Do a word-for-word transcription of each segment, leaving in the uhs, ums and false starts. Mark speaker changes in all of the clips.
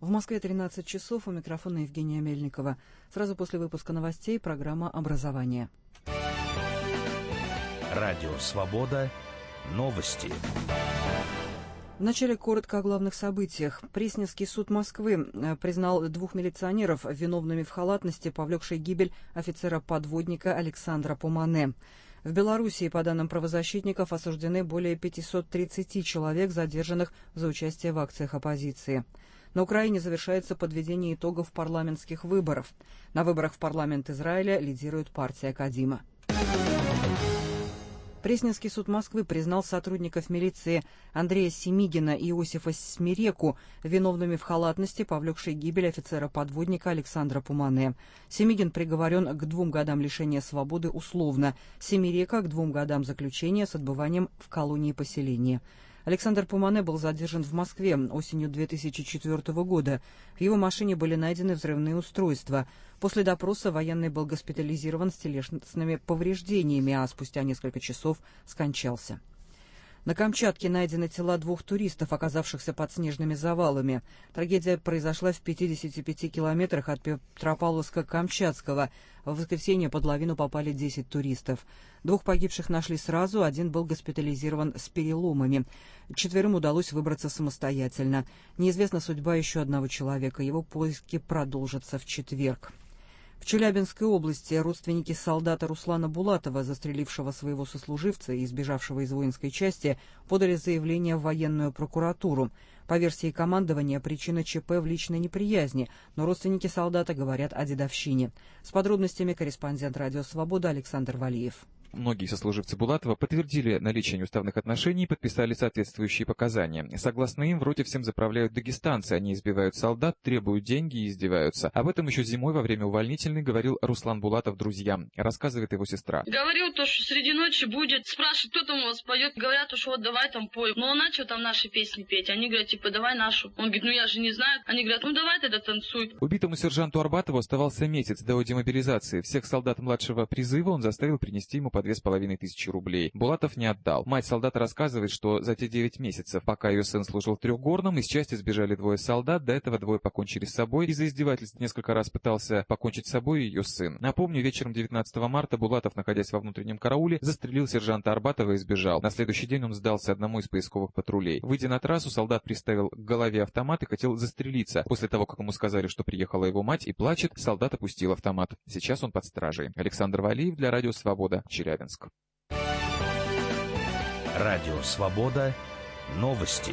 Speaker 1: В Москве тринадцать часов, у микрофона Евгения Мельникова. Сразу после выпуска новостей программа «Образование».
Speaker 2: Радио «Свобода». Новости.
Speaker 1: Вначале коротко о главных событиях. Пресненский суд Москвы признал двух милиционеров виновными в халатности, повлекшей гибель офицера-подводника Александра Пумане. В Белоруссии, по данным правозащитников, осуждены более пятьсот тридцать человек, задержанных за участие в акциях оппозиции. На Украине завершается подведение итогов парламентских выборов. На выборах в парламент Израиля лидирует партия Кадима. Пресненский суд Москвы признал сотрудников милиции Андрея Семигина и Иосифа Смиреку виновными в халатности, повлекшей гибель офицера-подводника Александра Пумане. Семигин приговорен к двум годам лишения свободы условно, Семирека к двум годам заключения с отбыванием в колонии поселения. Александр Пумане был задержан в Москве осенью две тысячи четвёртого года. В его машине были найдены взрывные устройства. После допроса военный был госпитализирован с телесными повреждениями, а спустя несколько часов скончался. На Камчатке найдены тела двух туристов, оказавшихся под снежными завалами. Трагедия произошла в пятидесяти пяти километрах от Петропавловска-Камчатского. В воскресенье под лавину попали десять туристов. Двух погибших нашли сразу, один был госпитализирован с переломами. Четверым удалось выбраться самостоятельно. Неизвестна судьба еще одного человека. Его поиски продолжатся в четверг. В Челябинской области родственники солдата Руслана Булатова, застрелившего своего сослуживца и избежавшего из воинской части, подали заявление в военную прокуратуру. По версии командования, причина ЧП в личной неприязни, но родственники солдата говорят о дедовщине. С подробностями корреспондент «Радио Свобода» Александр Валиев.
Speaker 3: Многие сослуживцы Булатова подтвердили наличие неуставных отношений и подписали соответствующие показания. Согласно им, в роте всем заправляют дагестанцы, они избивают солдат, требуют деньги и издеваются. Об этом еще зимой во время увольнительной говорил Руслан Булатов друзьям, рассказывает его сестра.
Speaker 4: Говорил то, что среди ночи будет, спрашивать, кто там у вас поет, говорят, что вот давай там пой. Но он начал там наши песни петь, они говорят, типа, давай нашу. Он говорит, ну я же не знаю. Они говорят, ну давай тогда танцуй.
Speaker 3: Убитому сержанту Арбатову оставался месяц до демобилизации. Всех солдат младшего призыва он заставил принести ему по две с половиной тысячи рублей. Булатов не отдал. Мать солдата рассказывает, что за те девять месяцев, пока ее сын служил в Трехгорном, из части сбежали двое солдат, до этого двое покончили с собой. Из-за издевательств несколько раз пытался покончить с собой ее сын. Напомню, вечером девятнадцатого марта Булатов, находясь во внутреннем карауле, застрелил сержанта Арбатова и сбежал. На следующий день он сдался одному из поисковых патрулей. Выйдя на трассу, солдат приставил к голове автомат и хотел застрелиться. После того, как ему сказали, что приехала его мать и плачет, солдат опустил автомат. Сейчас он под стражей. Александр Валиев для Радио Свобода, Челябинск.
Speaker 2: Радио «Свобода». Новости.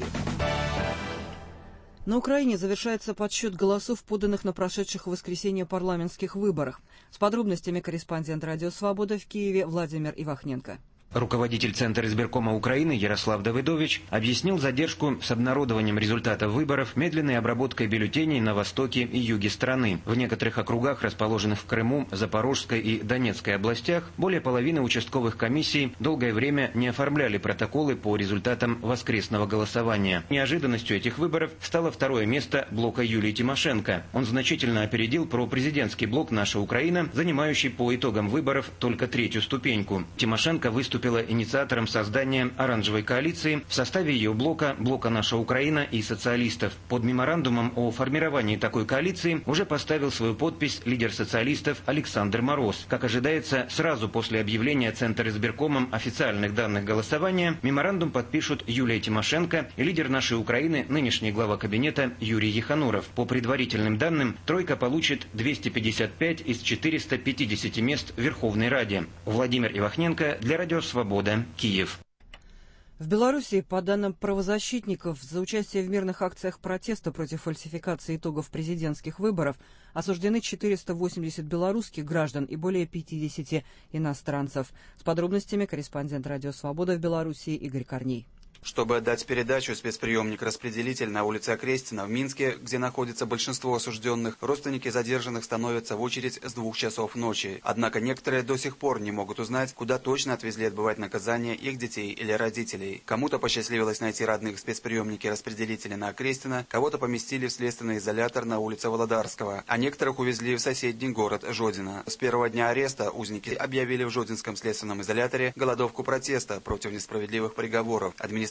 Speaker 1: На Украине завершается подсчет голосов, поданных на прошедших в воскресенье парламентских выборах. С подробностями корреспондент «Радио Свобода» в Киеве Владимир Ивахненко.
Speaker 5: Руководитель Центра избиркома Украины Ярослав Давыдович объяснил задержку с обнародованием результатов выборов медленной обработкой бюллетеней на востоке и юге страны. В некоторых округах, расположенных в Крыму, Запорожской и Донецкой областях, более половины участковых комиссий долгое время не оформляли протоколы по результатам воскресного голосования. Неожиданностью этих выборов стало второе место блока Юлии Тимошенко. Он значительно опередил пропрезидентский блок «Наша Украина», занимающий по итогам выборов только третью ступеньку. Тимошенко выступила инициатором создания оранжевой коалиции в составе ее блока, блока «Наша Украина» и социалистов. Под меморандумом о формировании такой коалиции уже поставил свою подпись лидер социалистов Александр Мороз. Как ожидается, сразу после объявления Центра избиркомом официальных данных голосования меморандум подпишут Юлия Тимошенко и лидер «Нашей Украины», нынешний глава кабинета Юрий Ехануров. По предварительным данным, тройка получит двести пятьдесят пять из четырёхсот пятидесяти мест в Верховной Раде. Владимир Ивахненко для Радио Свобода, Киев.
Speaker 1: В Белоруссии, по данным правозащитников, за участие в мирных акциях протеста против фальсификации итогов президентских выборов осуждены четыреста восемьдесят белорусских граждан и более пятидесяти иностранцев. С подробностями корреспондент «Радио Свобода» в Белоруссии Игорь Корней.
Speaker 6: Чтобы отдать передачу, спецприемник-распределитель на улице Окрестина в Минске, где находится большинство осужденных, родственники задержанных становятся в очередь с двух часов ночи. Однако некоторые до сих пор не могут узнать, куда точно отвезли отбывать наказание их детей или родителей. Кому-то посчастливилось найти родных в спецприемнике-распределителя на Окрестина, кого-то поместили в следственный изолятор на улице Володарского, а некоторых увезли в соседний город Жодино. С первого дня ареста узники объявили в Жодинском следственном изоляторе голодовку протеста против несправедливых приговоров. Администрация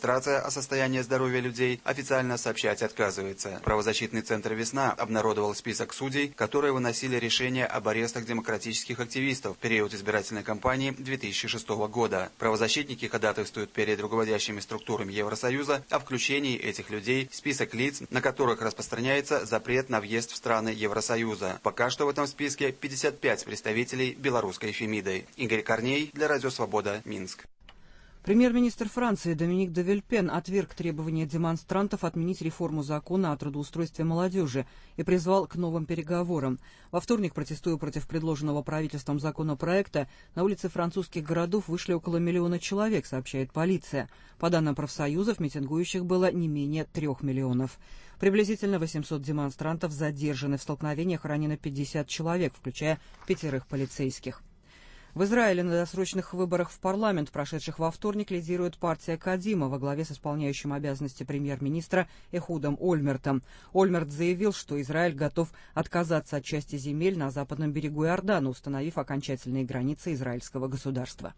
Speaker 6: Администрация о состоянии здоровья людей официально сообщать отказывается. Правозащитный центр «Весна» обнародовал список судей, которые выносили решения об арестах демократических активистов в период избирательной кампании две тысячи шестого года. Правозащитники ходатайствуют перед руководящими структурами Евросоюза о включении этих людей в список лиц, на которых распространяется запрет на въезд в страны Евросоюза. Пока что в этом списке пятьдесят пять представителей белорусской Фемиды. Игорь Корней для Радио Свобода, Минск.
Speaker 1: Премьер-министр Франции Доминик де Вильпен отверг требования демонстрантов отменить реформу закона о трудоустройстве молодежи и призвал к новым переговорам. Во вторник, протестуя против предложенного правительством законопроекта, на улицы французских городов вышли около миллиона человек, сообщает полиция. По данным профсоюзов, митингующих было не менее трех миллионов. Приблизительно восемьсот демонстрантов задержаны, в столкновениях ранено пятьдесят человек, включая пятерых полицейских. В Израиле на досрочных выборах в парламент, прошедших во вторник, лидирует партия Кадима во главе с исполняющим обязанности премьер-министра Эхудом Ольмертом. Ольмерт заявил, что Израиль готов отказаться от части земель на западном берегу Иордана, установив окончательные границы израильского государства.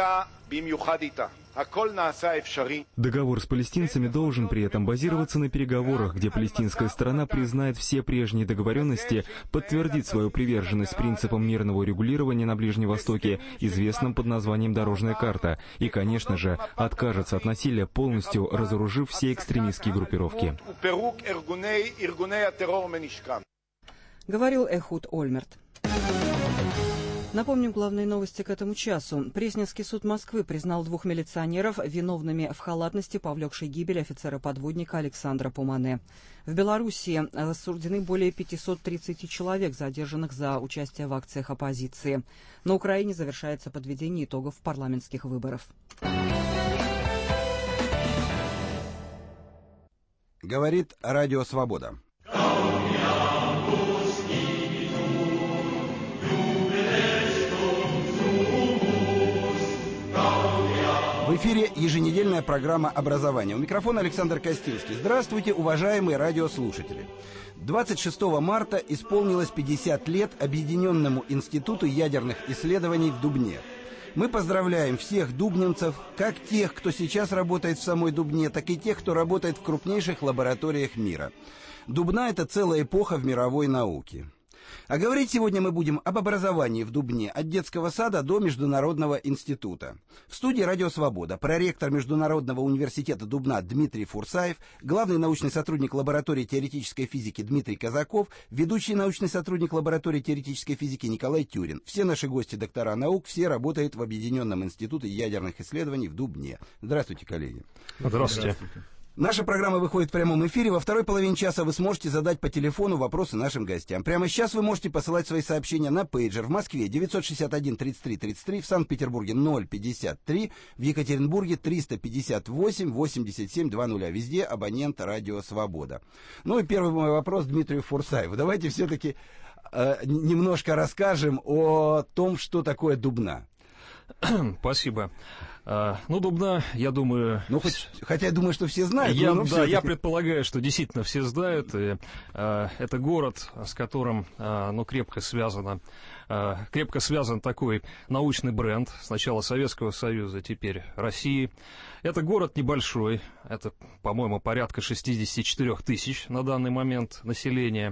Speaker 7: Договор с палестинцами должен при этом базироваться на переговорах, где палестинская сторона признает все прежние договоренности, подтвердит свою приверженность принципам мирного урегулирования на Ближнем Востоке, известным под названием «Дорожная карта», и, конечно же, откажется от насилия, полностью разоружив все экстремистские группировки.
Speaker 1: Говорил Эхуд Ольмерт. Напомним главные новости к этому часу. Пресненский суд Москвы признал двух милиционеров виновными в халатности, повлекшей гибель офицера-подводника Александра Пумане. В Белоруссии осуждены более пятьсот тридцать человек, задержанных за участие в акциях оппозиции. На Украине завершается подведение итогов парламентских выборов.
Speaker 8: Говорит Радио Свобода. В эфире еженедельная программа «Образование». У микрофона Александр Костинский. Здравствуйте, уважаемые радиослушатели. двадцать шестого марта исполнилось пятьдесят лет Объединенному институту ядерных исследований в Дубне. Мы поздравляем всех дубнинцев, как тех, кто сейчас работает в самой Дубне, так и тех, кто работает в крупнейших лабораториях мира. Дубна – это целая эпоха в мировой науке. А говорить сегодня мы будем об образовании в Дубне, от детского сада до Международного института. В студии «Радио Свобода» проректор Международного университета Дубна Дмитрий Фурсаев, главный научный сотрудник лаборатории теоретической физики Дмитрий Казаков, ведущий научный сотрудник лаборатории теоретической физики Николай Тюрин. Все наши гости доктора наук, все работают в Объединенном институте ядерных исследований в Дубне. Здравствуйте, коллеги.
Speaker 9: Здравствуйте.
Speaker 8: Наша программа выходит в прямом эфире. Во второй половине часа вы сможете задать по телефону вопросы нашим гостям. Прямо сейчас вы можете посылать свои сообщения на пейджер. В Москве девятьсот шестьдесят один тридцать три тридцать три, в Санкт-Петербурге ноль пятьдесят три, в Екатеринбурге триста пятьдесят восемь восемьдесят семь двадцать. Везде абонент «Радио Свобода». Ну и первый мой вопрос Дмитрию Фурсаеву. Давайте все-таки э, немножко расскажем о том, что такое Дубна.
Speaker 9: Спасибо. А, ну, Дубна, я думаю...
Speaker 8: Ну, хоть, хотя я думаю, что все знают.
Speaker 9: Я,
Speaker 8: но,
Speaker 9: да, я предполагаю, что действительно все знают. И, а, это город, с которым а, ну, крепко связано, а, крепко связан такой научный бренд. Сначала Советского Союза, теперь России. Это город небольшой. Это, по-моему, порядка шестьдесят четыре тысяч на данный момент населения.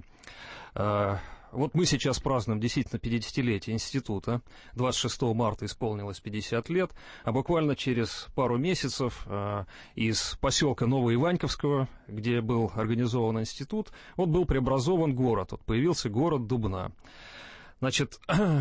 Speaker 9: А, Вот мы сейчас празднуем действительно пятидесятилетие института. двадцать шестого марта исполнилось пятьдесят лет, а буквально через пару месяцев э, из поселка Новоиваньковского, где был организован институт, вот был преобразован город. Вот появился город Дубна. Значит,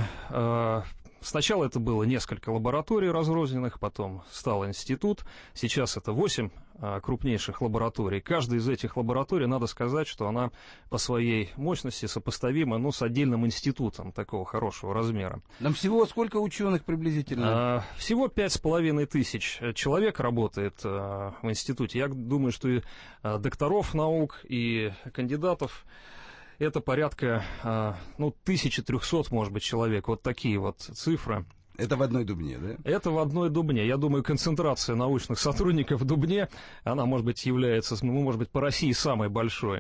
Speaker 9: э, сначала это было несколько лабораторий разрозненных, потом стал институт. Сейчас это восемь а, крупнейших лабораторий. Каждая из этих лабораторий, надо сказать, что она по своей мощности сопоставима, ну, с отдельным институтом такого хорошего размера.
Speaker 8: Нам всего сколько ученых приблизительно?
Speaker 9: А, всего пять с половиной тысяч человек работает а, в институте. Я думаю, что и а, докторов наук, и кандидатов это порядка, ну, тысяча триста, может быть, человек. Вот такие вот цифры.
Speaker 8: Это в одной Дубне, да?
Speaker 9: Это в одной Дубне. Я думаю, концентрация научных сотрудников в Дубне, она, может быть, является, ну, может быть, по России самой большой.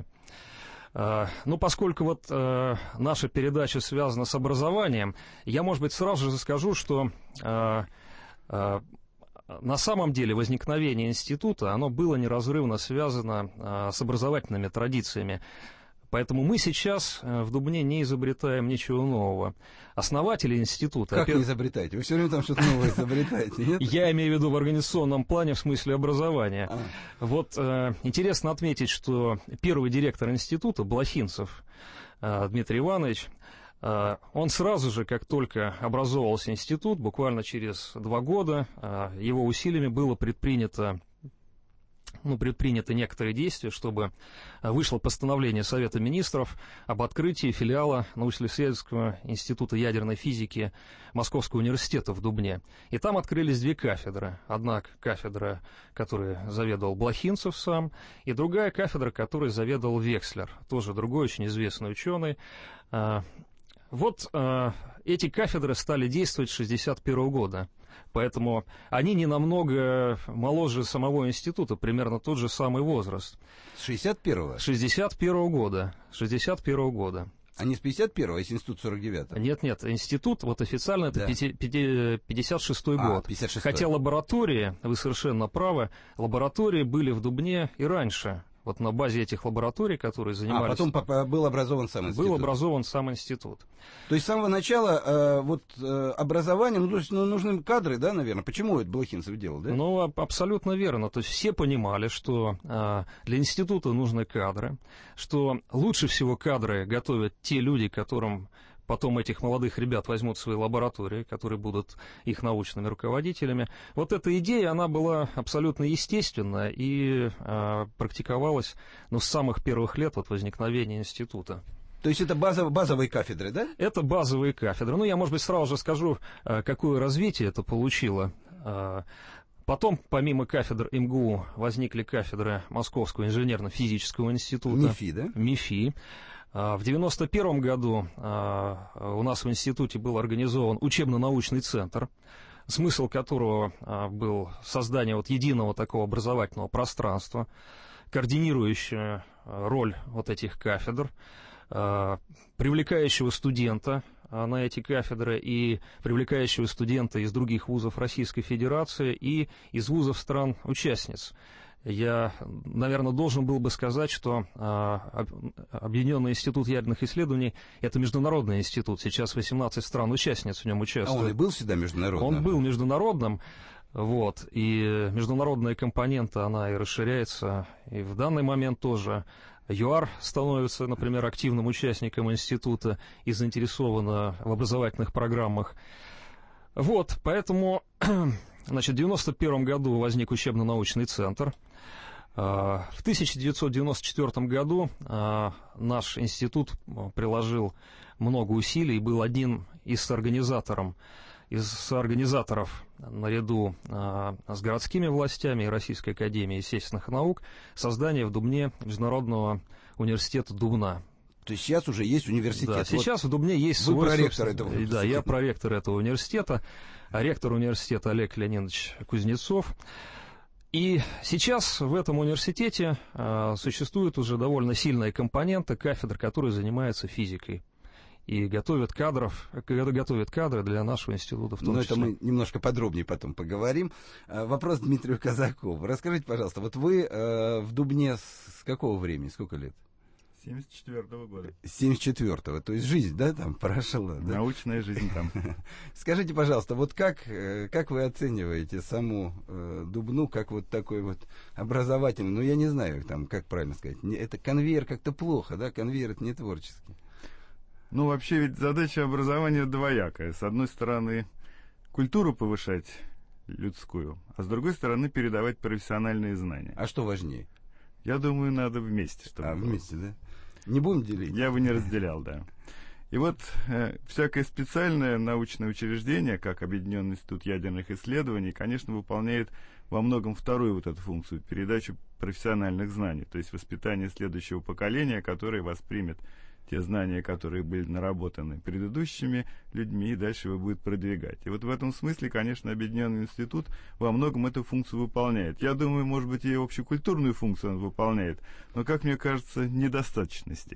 Speaker 9: Ну, поскольку вот наша передача связана с образованием, я, может быть, сразу же скажу, что на самом деле возникновение института, оно было неразрывно связано а, с образовательными традициями. Поэтому мы сейчас в Дубне не изобретаем ничего нового. Основатели института...
Speaker 8: Как
Speaker 9: опять...
Speaker 8: не изобретаете? Вы все время там что-то новое изобретаете, нет?
Speaker 9: Я имею в виду в организационном плане, в смысле образования.
Speaker 8: А.
Speaker 9: Вот э, интересно отметить, что первый директор института, Блохинцев э, Дмитрий Иванович, э, он сразу же, как только образовывался институт, буквально через два года, э, его усилиями было предпринято Ну, предприняты некоторые действия, чтобы вышло постановление Совета Министров об открытии филиала научно-исследовательского института ядерной физики Московского университета в Дубне. И там открылись две кафедры. Одна кафедра, которой заведовал Блохинцев сам, и другая кафедра, которой заведовал Векслер, тоже другой очень известный ученый. Вот эти кафедры стали действовать с шестьдесят первого года. Поэтому они не намного моложе самого института, примерно тот же самый возраст.
Speaker 8: С шестьдесят первого?
Speaker 9: шестьдесят первого года. шестьдесят первого года.
Speaker 8: А не с пятьдесят первого, а с институт сорок девятого?
Speaker 9: Нет, нет, институт, вот официально это
Speaker 8: да.
Speaker 9: пятьдесят шестой
Speaker 8: а,
Speaker 9: год.
Speaker 8: пятьдесят шестой.
Speaker 9: Хотя лаборатории, вы совершенно правы, лаборатории были в Дубне и раньше. Вот на базе этих лабораторий, которые занимались...
Speaker 8: А потом был образован сам институт.
Speaker 9: Был образован сам институт.
Speaker 8: То есть с самого начала э, вот, э, образование, ну, то есть ну, нужны кадры, да, наверное? Почему это Блохинцев делал, да?
Speaker 9: Ну, абсолютно верно. То есть все понимали, что э, для института нужны кадры, что лучше всего кадры готовят те люди, которым... Потом этих молодых ребят возьмут в свои лаборатории, которые будут их научными руководителями. Вот эта идея, она была абсолютно естественна и э, практиковалась ну, с самых первых лет вот, возникновения института.
Speaker 8: То есть это базов, базовые кафедры, да?
Speaker 9: Это базовые кафедры. Ну, я, может быть, сразу же скажу, э, какое развитие это получило. Э, Потом, помимо кафедр МГУ, возникли кафедры Московского инженерно-физического института.
Speaker 8: МИФИ, да?
Speaker 9: МИФИ. В девяносто первом году у нас в институте был организован учебно-научный центр, смысл которого был создание вот единого такого образовательного пространства, координирующая роль вот этих кафедр, привлекающего студента на эти кафедры и привлекающего студента из других вузов Российской Федерации и из вузов стран-участниц. Я, наверное, должен был бы сказать, что а, Объединенный институт ядерных исследований – это международный институт. Сейчас восемнадцать стран-участниц в нем участвуют.
Speaker 8: А он и был всегда международным?
Speaker 9: Он был международным. Вот, и международная компонента, она и расширяется. И в данный момент тоже ЮАР становится, например, активным участником института и заинтересована в образовательных программах. Вот, поэтому, значит, в девяносто первом году возник учебно-научный центр. В тысяча девятьсот девяносто четвёртом году наш институт приложил много усилий, был одним из соорганизаторов, из соорганизаторов наряду с городскими властями и Российской академией естественных наук создания в Дубне Международного университета Дубна.
Speaker 8: То есть сейчас уже есть университет.
Speaker 9: Да, сейчас вот в Дубне есть
Speaker 8: вы
Speaker 9: свой...
Speaker 8: проректор этого
Speaker 9: университета. Да, я проректор этого университета, а ректор университета Олег Леонидович Кузнецов. И сейчас в этом университете а, существует уже довольно сильная компонента кафедр, которые занимаются физикой. И готовят кадров, готовят кадры для нашего института в том
Speaker 8: Но
Speaker 9: числе.
Speaker 8: это мы немножко подробнее потом поговорим. Вопрос Дмитрию Казакову. Расскажите, пожалуйста, вот вы э, в Дубне с какого времени, сколько лет?
Speaker 10: семьдесят четвёртого года.
Speaker 8: семьдесят четвёртого, то есть жизнь, да, там прошла? Да?
Speaker 10: Научная жизнь там.
Speaker 8: Скажите, пожалуйста, вот как, как вы оцениваете саму э, Дубну, как вот такой вот образовательный, ну, я не знаю, там, как правильно сказать, не, это конвейер как-то плохо, да, конвейер это не творческий.
Speaker 10: Ну, вообще ведь задача образования двоякая. С одной стороны, культуру повышать людскую, а с другой стороны, передавать профессиональные знания.
Speaker 8: А что важнее?
Speaker 10: Я думаю, надо вместе. Чтобы
Speaker 8: а,
Speaker 10: было.
Speaker 8: вместе, да? Не будем делить?
Speaker 10: Я бы не разделял, да. И вот э, всякое специальное научное учреждение, как Объединенный институт ядерных исследований, конечно, выполняет во многом вторую вот эту функцию, передачу профессиональных знаний, то есть воспитание следующего поколения, которое воспримет те знания, которые были наработаны предыдущими людьми, и дальше его будет продвигать. И вот в этом смысле, конечно, Объединенный институт во многом эту функцию выполняет. Я думаю, может быть, и общекультурную функцию он выполняет, но, как мне кажется, в недостаточной степени.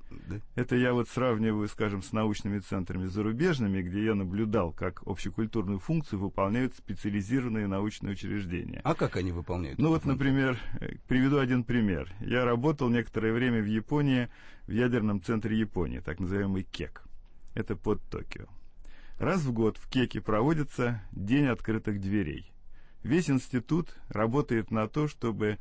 Speaker 10: Да. Это я вот сравниваю, скажем, с научными центрами зарубежными, где я наблюдал, как общекультурную функцию выполняют специализированные научные учреждения.
Speaker 8: А как они выполняют?
Speaker 10: Ну вот, например, приведу один пример. Я работал некоторое время в Японии, в ядерном центре Японии, так называемый КЕК. Это под Токио. Раз в год в КЕКе проводится День открытых дверей. Весь институт работает на то, чтобы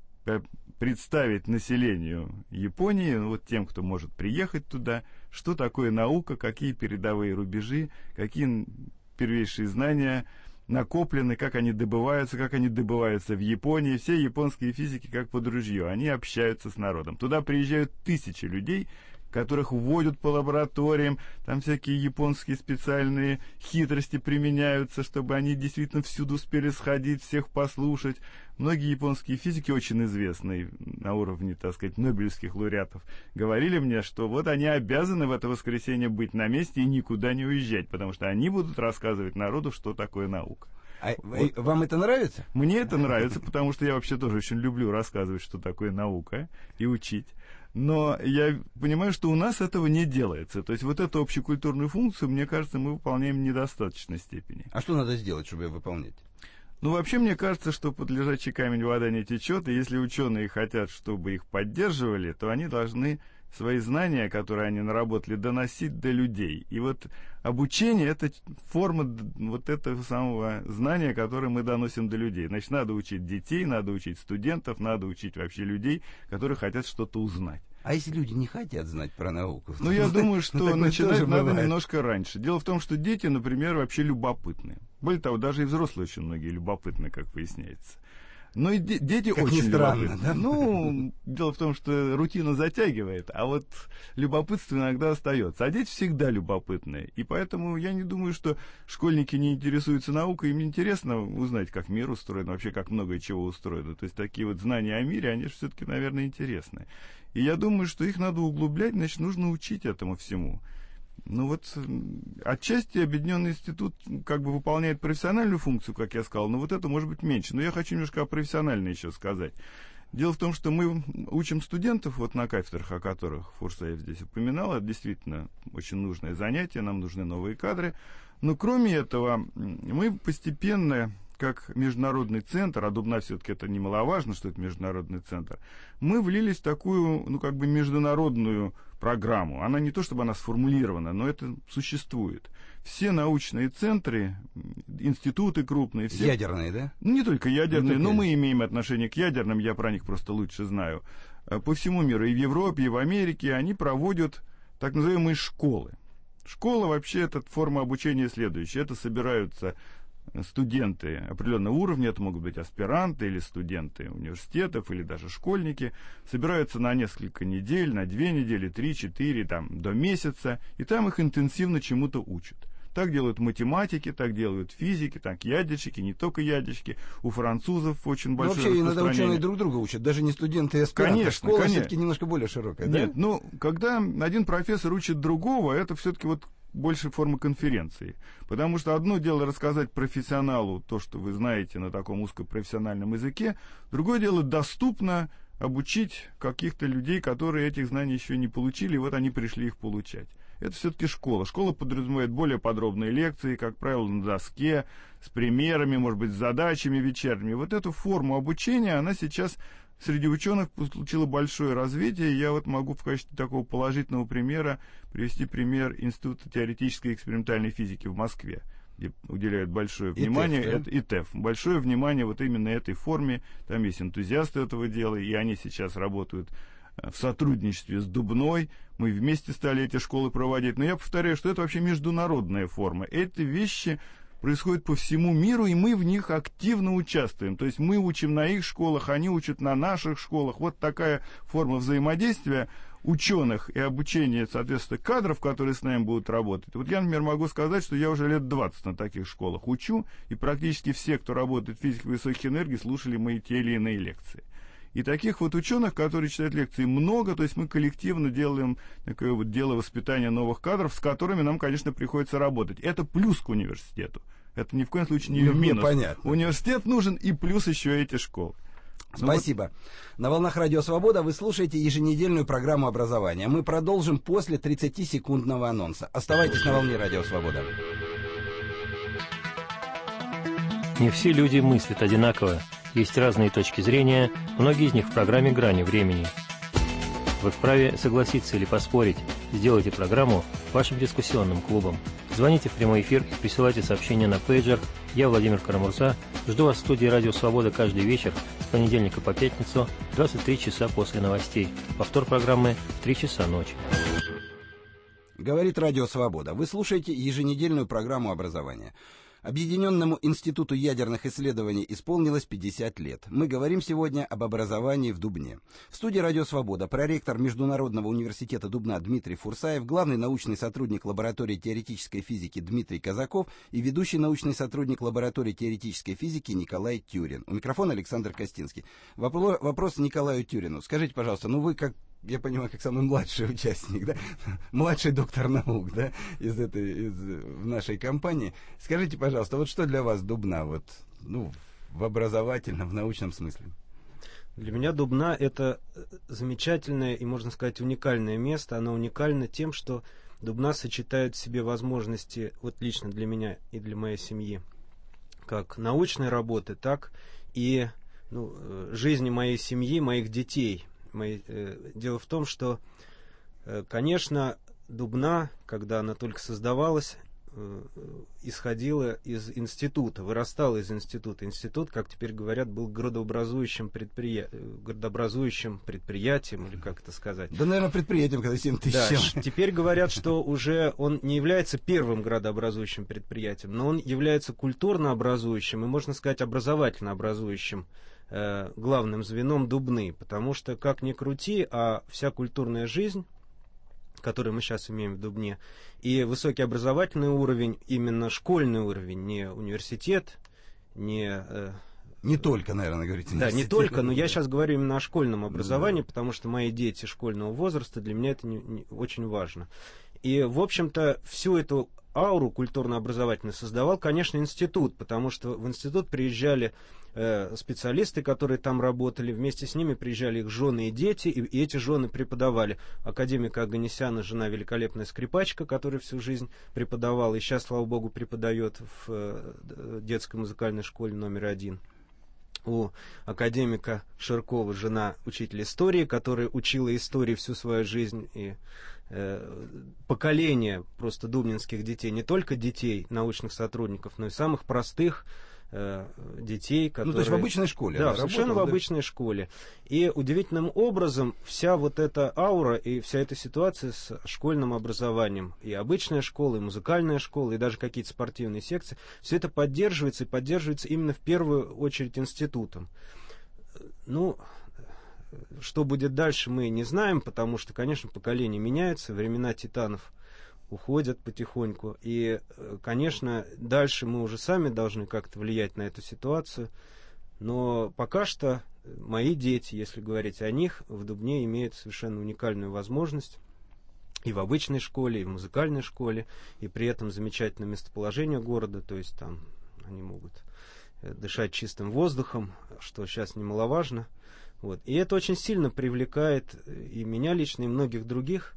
Speaker 10: представить населению Японии, ну, вот тем, кто может приехать туда, что такое наука, какие передовые рубежи, какие первейшие знания накоплены, как они добываются, как они добываются в Японии. Все японские физики как под ружье, они общаются с народом. Туда приезжают тысячи людей, которых вводят по лабораториям, там всякие японские специальные хитрости применяются, чтобы они действительно всюду успели сходить, всех послушать. Многие японские физики, очень известные на уровне, так сказать, нобелевских лауреатов, говорили мне, что вот они обязаны в это воскресенье быть на месте и никуда не уезжать, потому что они будут рассказывать народу, что такое наука.
Speaker 8: А вот. Вам это нравится?
Speaker 10: Мне это нравится, потому что я вообще тоже очень люблю рассказывать, что такое наука, и учить. Но я понимаю, что у нас этого не делается. То есть вот эту общекультурную функцию, мне кажется, мы выполняем в недостаточной степени.
Speaker 8: А что надо сделать, чтобы ее выполнять?
Speaker 10: Ну, вообще, мне кажется, что под лежачий камень вода не течет, и если ученые хотят, чтобы их поддерживали, то они должны свои знания, которые они наработали, доносить до людей. И вот обучение — это форма вот этого самого знания, которое мы доносим до людей. Значит, надо учить детей, надо учить студентов, надо учить вообще людей, которые хотят что-то узнать.
Speaker 8: А если люди не хотят знать про науку?
Speaker 10: Ну, я думаю, что начинать надо немножко раньше. Дело в том, что дети, например, вообще любопытны. Более того, даже и взрослые очень многие любопытны, как выясняется. Но и де- дети
Speaker 8: как
Speaker 10: очень
Speaker 8: странно,
Speaker 10: любопытны.
Speaker 8: Да?
Speaker 10: Ну, дело в том, что рутина затягивает, а вот любопытство иногда остается. А дети всегда любопытные. И поэтому я не думаю, что школьники не интересуются наукой. Им интересно узнать, как мир устроен, вообще как много чего устроено. То есть такие вот знания о мире, они же все-таки, наверное, интересны. И я думаю, что их надо углублять, значит, нужно учить этому всему. Ну вот, отчасти Объединенный институт как бы выполняет профессиональную функцию, как я сказал, но вот это может быть меньше. Но я хочу немножко о профессиональной еще сказать. Дело в том, что мы учим студентов, вот на кафедрах, о которых Фурсаев здесь упоминал, это действительно очень нужное занятие, нам нужны новые кадры. Но кроме этого, мы постепенно, как международный центр, а Дубна все-таки это немаловажно, что это международный центр, мы влились в такую, ну, как бы международную программу. Она не то, чтобы она сформулирована, но это существует. Все научные центры, институты крупные... Все...
Speaker 8: Ядерные, да?
Speaker 10: Ну, не только ядерные,
Speaker 8: не
Speaker 10: но
Speaker 8: только...
Speaker 10: мы имеем отношение к ядерным, я про них просто лучше знаю. По всему миру, и в Европе, и в Америке, они проводят так называемые школы. Школа вообще, это форма обучения следующая. Это собираются студенты определенного уровня, это могут быть аспиранты или студенты университетов, или даже школьники, собираются на несколько недель, на две недели, три, четыре, там, до месяца, и там их интенсивно чему-то учат. Так делают математики, так делают физики, так ядерщики, не только ядерщики. У французов очень большое
Speaker 8: распространение. Вообще иногда ученые друг друга учат, даже не студенты и аспиранты.
Speaker 10: Конечно,
Speaker 8: школа
Speaker 10: конечно.
Speaker 8: все-таки немножко более широкая,
Speaker 10: Нет,
Speaker 8: да?
Speaker 10: ну, когда один профессор учит другого, это все-таки вот больше форма конференции. Потому что одно дело рассказать профессионалу то, что вы знаете на таком узкопрофессиональном языке, другое дело доступно обучить каких-то людей, которые этих знаний еще не получили, и вот они пришли их получать. Это все-таки школа. Школа подразумевает более подробные лекции, как правило, на доске, с примерами, может быть, с задачами вечерними. Вот эту форму обучения, она сейчас среди ученых получила большое развитие. Я вот могу в качестве такого положительного примера привести пример Института теоретической и экспериментальной физики в Москве, где уделяют большое внимание,
Speaker 8: ИТЭФ, да?
Speaker 10: это ИТЭФ, большое внимание вот именно этой форме. Там есть энтузиасты этого дела, и они сейчас работают в сотрудничестве с Дубной. Мы вместе стали эти школы проводить. Но я повторяю, что это вообще международная форма. Эти вещи происходят по всему миру, и мы в них активно участвуем. То есть мы учим на их школах, они учат на наших школах. Вот такая форма взаимодействия ученых и обучения, соответственно, кадров, которые с нами будут работать. Вот я, например, могу сказать, что я уже лет двадцать на таких школах учу, и практически все, кто работает в физике высоких энергий, слушали мои те или иные лекции. И таких вот ученых, которые читают лекции, много, то есть мы коллективно делаем такое вот дело воспитания новых кадров, с которыми нам, конечно, приходится работать. Это плюс к университету. Это ни в коем случае не в минус.
Speaker 8: Ну, понятно.
Speaker 10: Университет нужен, и плюс еще эти школы.
Speaker 8: Спасибо. Ну, вот... На волнах Радио Свобода вы слушаете еженедельную программу образования. Мы продолжим после тридцатисекундного анонса. Оставайтесь на волне Радио Свобода.
Speaker 11: Не все люди мыслят одинаково. Есть разные точки зрения, многие из них в программе «Грани времени». Вы вправе согласиться или поспорить. Сделайте программу вашим дискуссионным клубом. Звоните в прямой эфир и присылайте сообщения на пейджер. Я, Владимир Карамурза, жду вас в студии «Радио Свобода» каждый вечер с понедельника по пятницу в двадцать три часа после новостей. Повтор программы в три часа ночи.
Speaker 8: Говорит Радио Свобода. Вы слушаете еженедельную программу образования. Объединенному институту ядерных исследований исполнилось пятьдесят лет. Мы говорим сегодня об образовании в Дубне. В студии «Радио Свобода» проректор Международного университета Дубна Дмитрий Фурсаев, главный научный сотрудник лаборатории теоретической физики Дмитрий Казаков и ведущий научный сотрудник лаборатории теоретической физики Николай Тюрин. У микрофона Александр Костинский. Вопрос, вопрос Николаю Тюрину. Скажите, пожалуйста, ну вы как... Я понимаю, как самый младший участник, да, младший доктор наук, да, из этой, из, в нашей компании. Скажите, пожалуйста, вот что для вас Дубна, вот, ну, в образовательном, в научном смысле?
Speaker 12: Для меня Дубна — это замечательное и, можно сказать, уникальное место. Оно уникально тем, что Дубна сочетает в себе возможности, вот лично для меня и для моей семьи, как научной работы, так и, ну, жизни моей семьи, моих детей. Дело в том, что, конечно, Дубна, когда она только создавалась, исходила из института, вырастала из института. Институт, как теперь говорят, был градообразующим, предприя... градообразующим предприятием, или как это сказать?
Speaker 8: Да, наверное, предприятием, когда семь тысяч.
Speaker 12: Да, теперь говорят, что уже он не является первым градообразующим предприятием, но он является культурно-образующим и, можно сказать, образовательно-образующим главным звеном Дубны, потому что, как ни крути, а вся культурная жизнь, которую мы сейчас имеем в Дубне, и высокий образовательный уровень, именно школьный уровень, не университет, не...
Speaker 8: Не только, наверное, говорите.
Speaker 12: Да, не только, но я сейчас говорю именно о школьном образовании, да. Потому что мои дети школьного возраста, для меня это не, не, очень важно. И, в общем-то, всю эту ауру культурно-образовательную создавал, конечно, институт, потому что в институт приезжали э, специалисты, которые там работали, вместе с ними приезжали их жены и дети, и, и эти жены преподавали. Академика Оганесяна, жена великолепная скрипачка, которая всю жизнь преподавала, и сейчас, слава богу, преподает в э, детской музыкальной школе номер один. У академика Ширкова жена учитель истории, которая учила истории всю свою жизнь, и э, поколение просто дубнинских детей, не только детей, научных сотрудников, но и самых простых э, детей, которые...
Speaker 8: Ну, то есть в обычной школе.
Speaker 12: Да, совершенно
Speaker 8: работала,
Speaker 12: в обычной да? школе. И удивительным образом вся вот эта аура и вся эта ситуация с школьным образованием, и обычная школа, и музыкальная школа, и даже какие-то спортивные секции, все это поддерживается, и поддерживается именно в первую очередь институтом. Ну, что будет дальше, мы не знаем, потому что, конечно, поколения меняются, времена титанов уходят потихоньку, и, конечно, дальше мы уже сами должны как-то влиять на эту ситуацию, но пока что мои дети, если говорить о них, в Дубне имеют совершенно уникальную возможность и в обычной школе, и в музыкальной школе, и при этом замечательное местоположение города, то есть там они могут дышать чистым воздухом, что сейчас немаловажно. Вот. И это очень сильно привлекает и меня лично, и многих других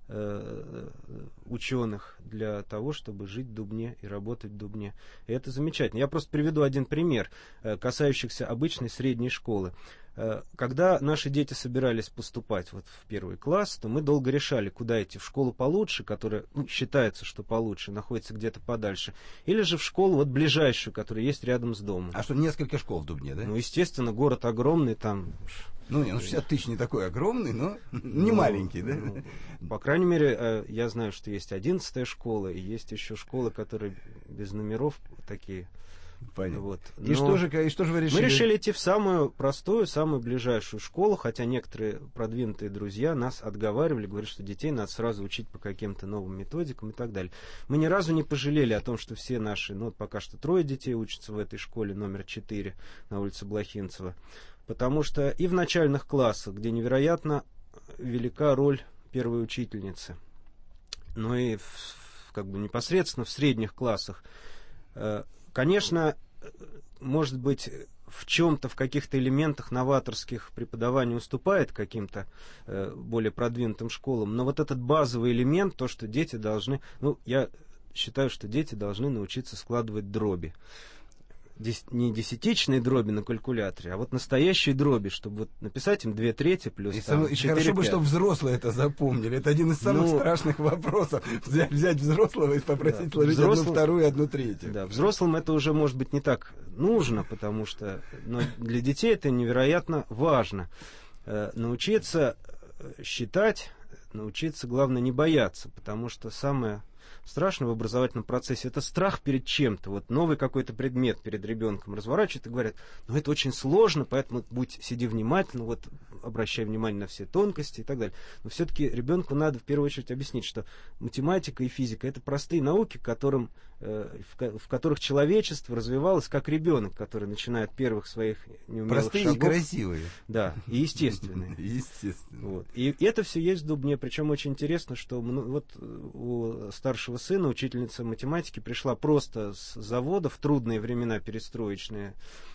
Speaker 12: э, ученых для того, чтобы жить в Дубне и работать в Дубне. И это замечательно. Я просто приведу один пример, э, касающийся обычной средней школы. Э, когда наши дети собирались поступать вот в первый класс, то мы долго решали, куда идти. В школу получше, которая, ну, считается, что получше, находится где-то подальше, или же в школу вот ближайшую, которая есть рядом с домом.
Speaker 8: А что, несколько школ в Дубне, да?
Speaker 12: Ну, естественно, город огромный, там...
Speaker 8: Ну, не, ну шестьдесят тысяч не такой огромный, но не ну, маленький, да? Ну,
Speaker 12: по крайней мере, я знаю, что есть одиннадцатая школа, и есть еще школы, которые без номеров такие.
Speaker 8: Понятно.
Speaker 12: Вот.
Speaker 8: И, что же, и что же вы решили?
Speaker 12: Мы решили идти в самую простую, самую ближайшую школу, хотя некоторые продвинутые друзья нас отговаривали, говорят, что детей надо сразу учить по каким-то новым методикам и так далее. Мы ни разу не пожалели о том, что все наши, ну, пока что трое детей учатся в этой школе номер четыре на улице Блохинцева. Потому что и в начальных классах, где невероятно велика роль первой учительницы, но и в, как бы непосредственно в средних классах, конечно, может быть, в чем-то, в каких-то элементах новаторских преподавания уступает каким-то э, более продвинутым школам, но вот этот базовый элемент, то, что дети должны, ну, я считаю, что дети должны научиться складывать дроби. Дес, не десятичные дроби на калькуляторе, а вот настоящие дроби, чтобы вот написать им две трети плюс
Speaker 8: и
Speaker 12: там,
Speaker 8: сам, четыре, хорошо бы, чтобы взрослые это запомнили. Это один из самых ну, страшных вопросов. Взять, взять взрослого и попросить да, сложить взрослым, одну вторую и одну третью.
Speaker 12: Да, взрослым это уже может быть не так нужно, потому что но для детей это невероятно важно. Э, научиться считать, научиться, главное, не бояться, потому что самое страшно в образовательном процессе — это страх перед чем-то. Вот новый какой-то предмет перед ребенком разворачивают и говорят, ну это очень сложно, поэтому будь, сиди внимательно, вот обращай внимание на все тонкости и так далее. Но все-таки ребенку надо в первую очередь объяснить, что математика и физика — это простые науки, которым, э, в, в которых человечество развивалось как ребенок, который начинает первых своих неумелых
Speaker 8: простые
Speaker 12: шагов.
Speaker 8: Простые и красивые.
Speaker 12: Да, и естественные.
Speaker 8: Естественно.
Speaker 12: Вот. И это все есть в Дубне. Причем очень интересно, что вот у старшего сына учительница математики пришла просто с завода в трудные времена перестроечные.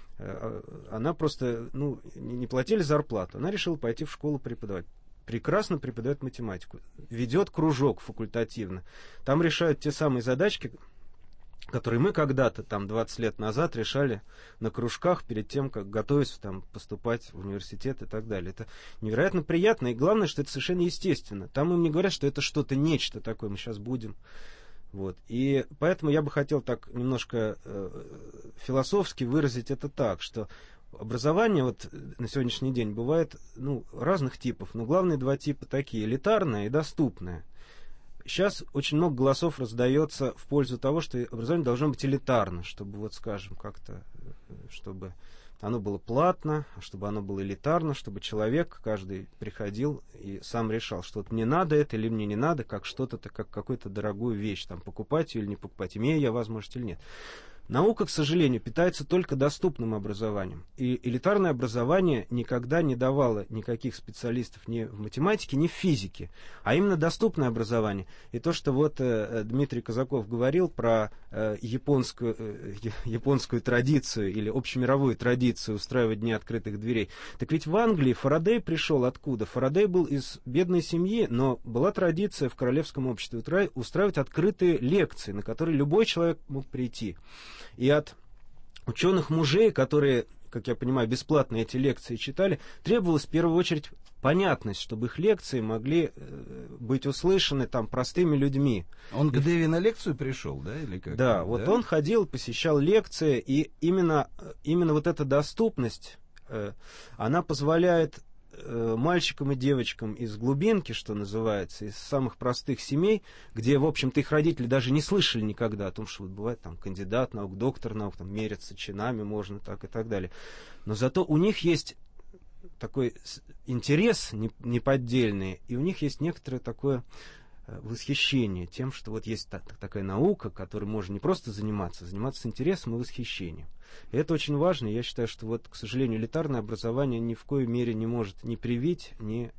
Speaker 12: Она просто, ну, не платили зарплату. Она решила пойти в школу преподавать. Прекрасно преподает математику. Ведет кружок факультативно. Там решают те самые задачки, которые мы когда-то, там, двадцать лет назад решали на кружках перед тем, как готовиться там, поступать в университет и так далее. Это невероятно приятно. И главное, что это совершенно естественно. Там им не говорят, что это что-то, нечто такое, мы сейчас будем. Вот. И поэтому я бы хотел так немножко э, философски выразить это так, что образование вот на сегодняшний день бывает ну, разных типов, но главные два типа такие: элитарное и доступное. Сейчас очень много голосов раздается в пользу того, что образование должно быть элитарно, чтобы, вот скажем, как-то, чтобы оно было платно, чтобы оно было элитарно, чтобы человек, каждый приходил и сам решал, что вот мне надо это или мне не надо, как что-то, как какую-то дорогую вещь, там, покупать ее или не покупать, имею я возможность или нет. Наука, к сожалению, питается только доступным образованием. И элитарное образование никогда не давало никаких специалистов ни в математике, ни в физике, а именно доступное образование. И то, что вот э, Дмитрий Казаков говорил про э, японскую, э, японскую традицию или общемировую традицию устраивать дни открытых дверей. Так ведь в Англии Фарадей пришел откуда? Фарадей был из бедной семьи, но была традиция в королевском обществе устраивать открытые лекции, на которые любой человек мог прийти. И от ученых-мужей, которые, как я понимаю, бесплатно эти лекции читали, требовалась в первую очередь понятность, чтобы их лекции могли э, быть услышаны там простыми людьми.
Speaker 8: Он к Дэви на лекцию пришел, да? Или как?
Speaker 12: Да,
Speaker 8: да,
Speaker 12: вот он ходил, посещал лекции, и именно, именно вот эта доступность, э, она позволяет мальчикам и девочкам из глубинки, что называется, из самых простых семей, где, в общем-то, их родители даже не слышали никогда о том, что вот бывает там кандидат наук, доктор наук, там мерятся чинами можно, так и так далее. Но зато у них есть такой интерес неподдельный, и у них есть некоторое такое восхищение тем, что вот есть та- такая наука, которой можно не просто заниматься, а заниматься с интересом и восхищением. И это очень важно. Я считаю, что вот, к сожалению, элитарное образование ни в коей мере не может ни привить, ни,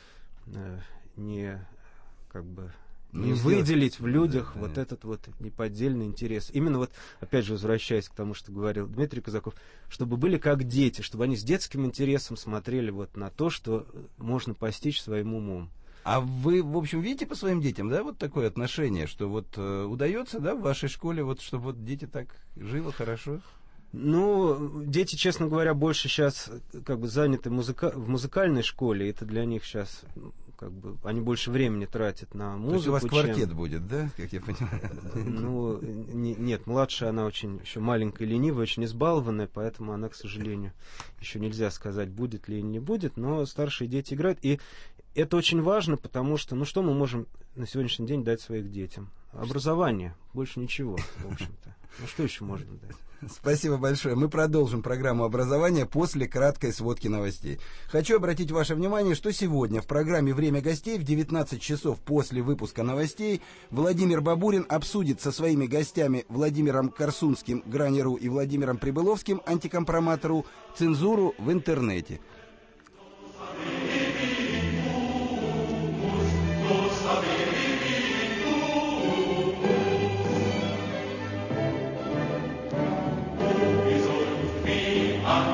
Speaker 12: э, ни как бы не, не выделить в людях да, вот да. этот вот неподдельный интерес. Именно вот, опять же, возвращаясь к тому, что говорил Дмитрий Казаков, чтобы были как дети, чтобы они с детским интересом смотрели вот на то, что можно постичь своим умом.
Speaker 8: А вы, в общем, видите по своим детям, да, вот такое отношение, что вот э, удается, да, в вашей школе, вот, чтобы вот дети так живо, хорошо?
Speaker 12: Ну, дети, честно говоря, больше сейчас как бы заняты музыка... в музыкальной школе, это для них сейчас как бы они больше времени тратят на музыку. То есть
Speaker 8: у вас
Speaker 12: чем...
Speaker 8: квартет будет, да, как я понимаю?
Speaker 12: Ну, не, нет, младшая, она очень еще маленькая, ленивая, очень избалованная, поэтому она, к сожалению, еще нельзя сказать, будет ли или не будет, но старшие дети играют, и это очень важно, потому что, ну, что мы можем на сегодняшний день дать своих детям? Образование, больше ничего, в общем-то. Ну, что еще можно дать?
Speaker 8: Спасибо большое. Мы продолжим программу образования после краткой сводки новостей. Хочу обратить ваше внимание, что сегодня в программе «Время гостей» в девятнадцать часов после выпуска новостей Владимир Бабурин обсудит со своими гостями Владимиром Корсунским, Грани.ру, и Владимиром Прибыловским, Антикомпромат.ру, цензуру в интернете.
Speaker 13: Ah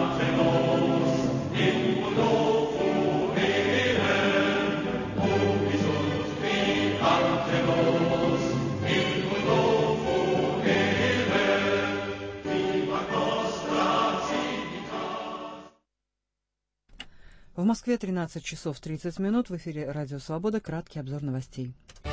Speaker 1: Москве тринадцать часов тридцать минут. В эфире «Радио Свобода». Краткий обзор новостей.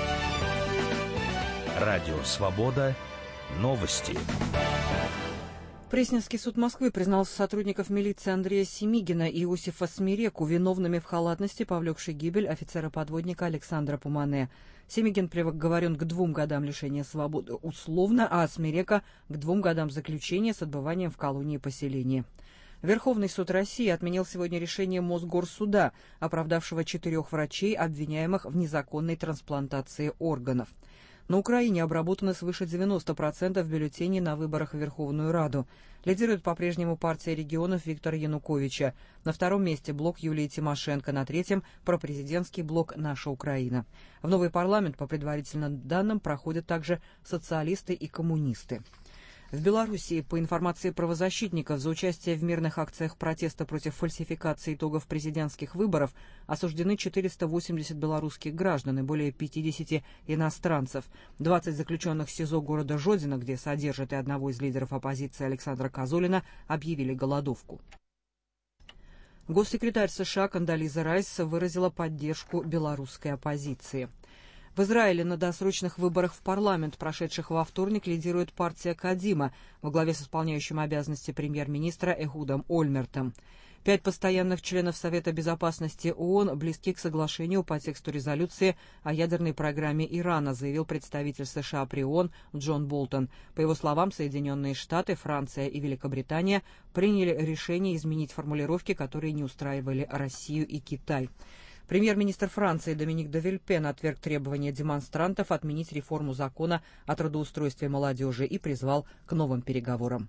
Speaker 2: Радио Свобода. Новости.
Speaker 1: Пресненский суд Москвы признал сотрудников милиции Андрея Семигина и Иосифа Смиреку виновными в халатности, повлекшей гибель офицера-подводника Александра Пумане. Семигин приговорен к двум годам лишения свободы условно, а Смирека к двум годам заключения с отбыванием в колонии поселения. Верховный суд России отменил сегодня решение Мосгорсуда, оправдавшего четырех врачей, обвиняемых в незаконной трансплантации органов. На Украине обработано свыше девяноста процентов бюллетеней на выборах в Верховную Раду. Лидирует по-прежнему партия регионов Виктора Януковича. На втором месте блок Юлии Тимошенко, на третьем – пропрезидентский блок «Наша Украина». В новый парламент, по предварительным данным, проходят также социалисты и коммунисты. В Белоруссии, по информации правозащитников, за участие в мирных акциях протеста против фальсификации итогов президентских выборов осуждены четыреста восемьдесят белорусских граждан и более пятидесяти иностранцев. двадцать заключенных в СИЗО города Жодино, где содержат и одного из лидеров оппозиции Александра Козулина, объявили голодовку. Госсекретарь США Кондолиза Райс выразила поддержку белорусской оппозиции. В Израиле на досрочных выборах в парламент, прошедших во вторник, лидирует партия Кадима во главе с исполняющим обязанности премьер-министра Эхудом Ольмертом. Пять постоянных членов Совета безопасности ООН близки к соглашению по тексту резолюции о ядерной программе Ирана, заявил представитель США при ООН Джон Болтон. По его словам, Соединенные Штаты, Франция и Великобритания приняли решение изменить формулировки, которые не устраивали Россию и Китай. Премьер-министр Франции Доминик де Вильпен отверг требования демонстрантов отменить реформу закона о трудоустройстве молодежи и призвал к новым переговорам.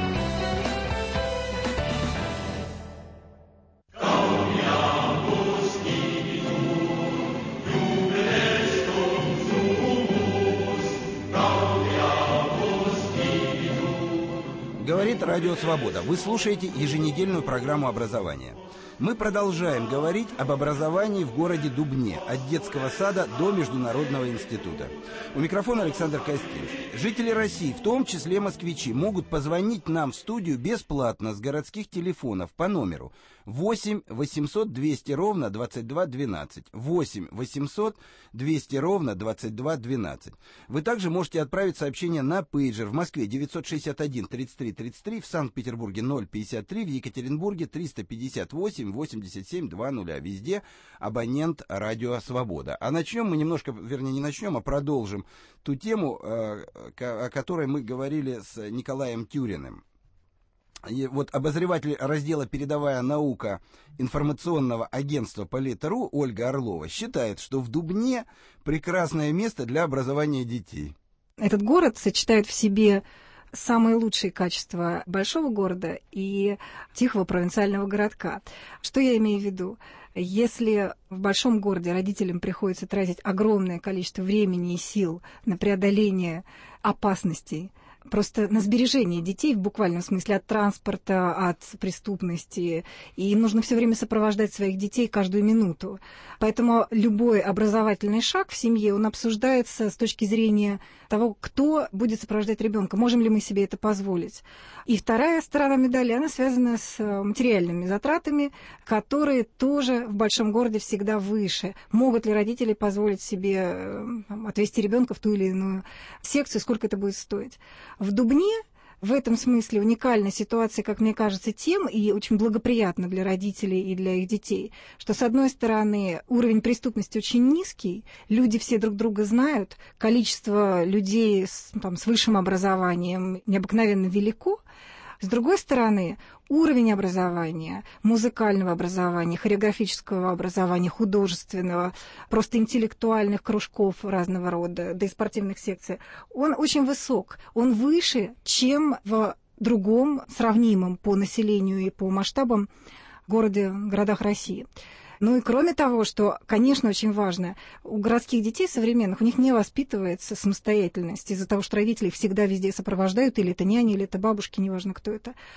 Speaker 8: Говорит Радио Свобода. Вы слушаете еженедельную программу образования. Мы продолжаем говорить об образовании в городе Дубне, от детского сада до Международного института. У микрофона Александр Костинский. Жители России, в том числе москвичи, могут позвонить нам в студию бесплатно с городских телефонов по номеру восемь восемьсот двести ровно двадцать два двенадцать. восемь восемьсот двести ровно двадцать два двенадцать. Вы также можете отправить сообщение на пейджер в Москве девятьсот шестьдесят один тридцать три тридцать три, в Санкт-Петербурге ноль пятьдесят три, в Екатеринбурге триста пятьдесят восемь восемьдесят семь двадцать. Везде абонент Радио Свобода. А начнем мы немножко, вернее не начнем, а продолжим ту тему, о которой мы говорили с Николаем Тюриным. И вот обозреватель раздела «Передовая наука» информационного агентства Полит.ру Ольга Орлова считает, что в Дубне прекрасное место для образования детей.
Speaker 13: Этот город сочетает в себе самые лучшие качества большого города и тихого провинциального городка. Что я имею в виду? Если в большом городе родителям приходится тратить огромное количество времени и сил на преодоление опасностей, просто на сбережение детей в буквальном смысле от транспорта, от преступности. И им нужно все время сопровождать своих детей каждую минуту. Поэтому любой образовательный шаг в семье, он обсуждается с точки зрения того, кто будет сопровождать ребенка, можем ли мы себе это позволить. И вторая сторона медали, она связана с материальными затратами, которые тоже в большом городе всегда выше. Могут ли родители позволить себе отвезти ребенка в ту или иную секцию, сколько это будет стоить? В Дубне в этом смысле уникальная ситуация, как мне кажется, тем, и очень благоприятна для родителей и для их детей, что, с одной стороны, уровень преступности очень низкий, люди все друг друга знают, количество людей с, там, с высшим образованием необыкновенно велико. С другой стороны, уровень образования, музыкального образования, хореографического образования, художественного, просто интеллектуальных кружков разного рода, да и спортивных секций, он очень высок, он выше, чем в другом, сравнимом по населению и по масштабам городе, городах России. Ну и кроме того, что, конечно, очень важно, у городских детей современных, у них не воспитывается самостоятельность из-за того, что родители их всегда везде сопровождают, или это няни, или это бабушки, неважно кто это.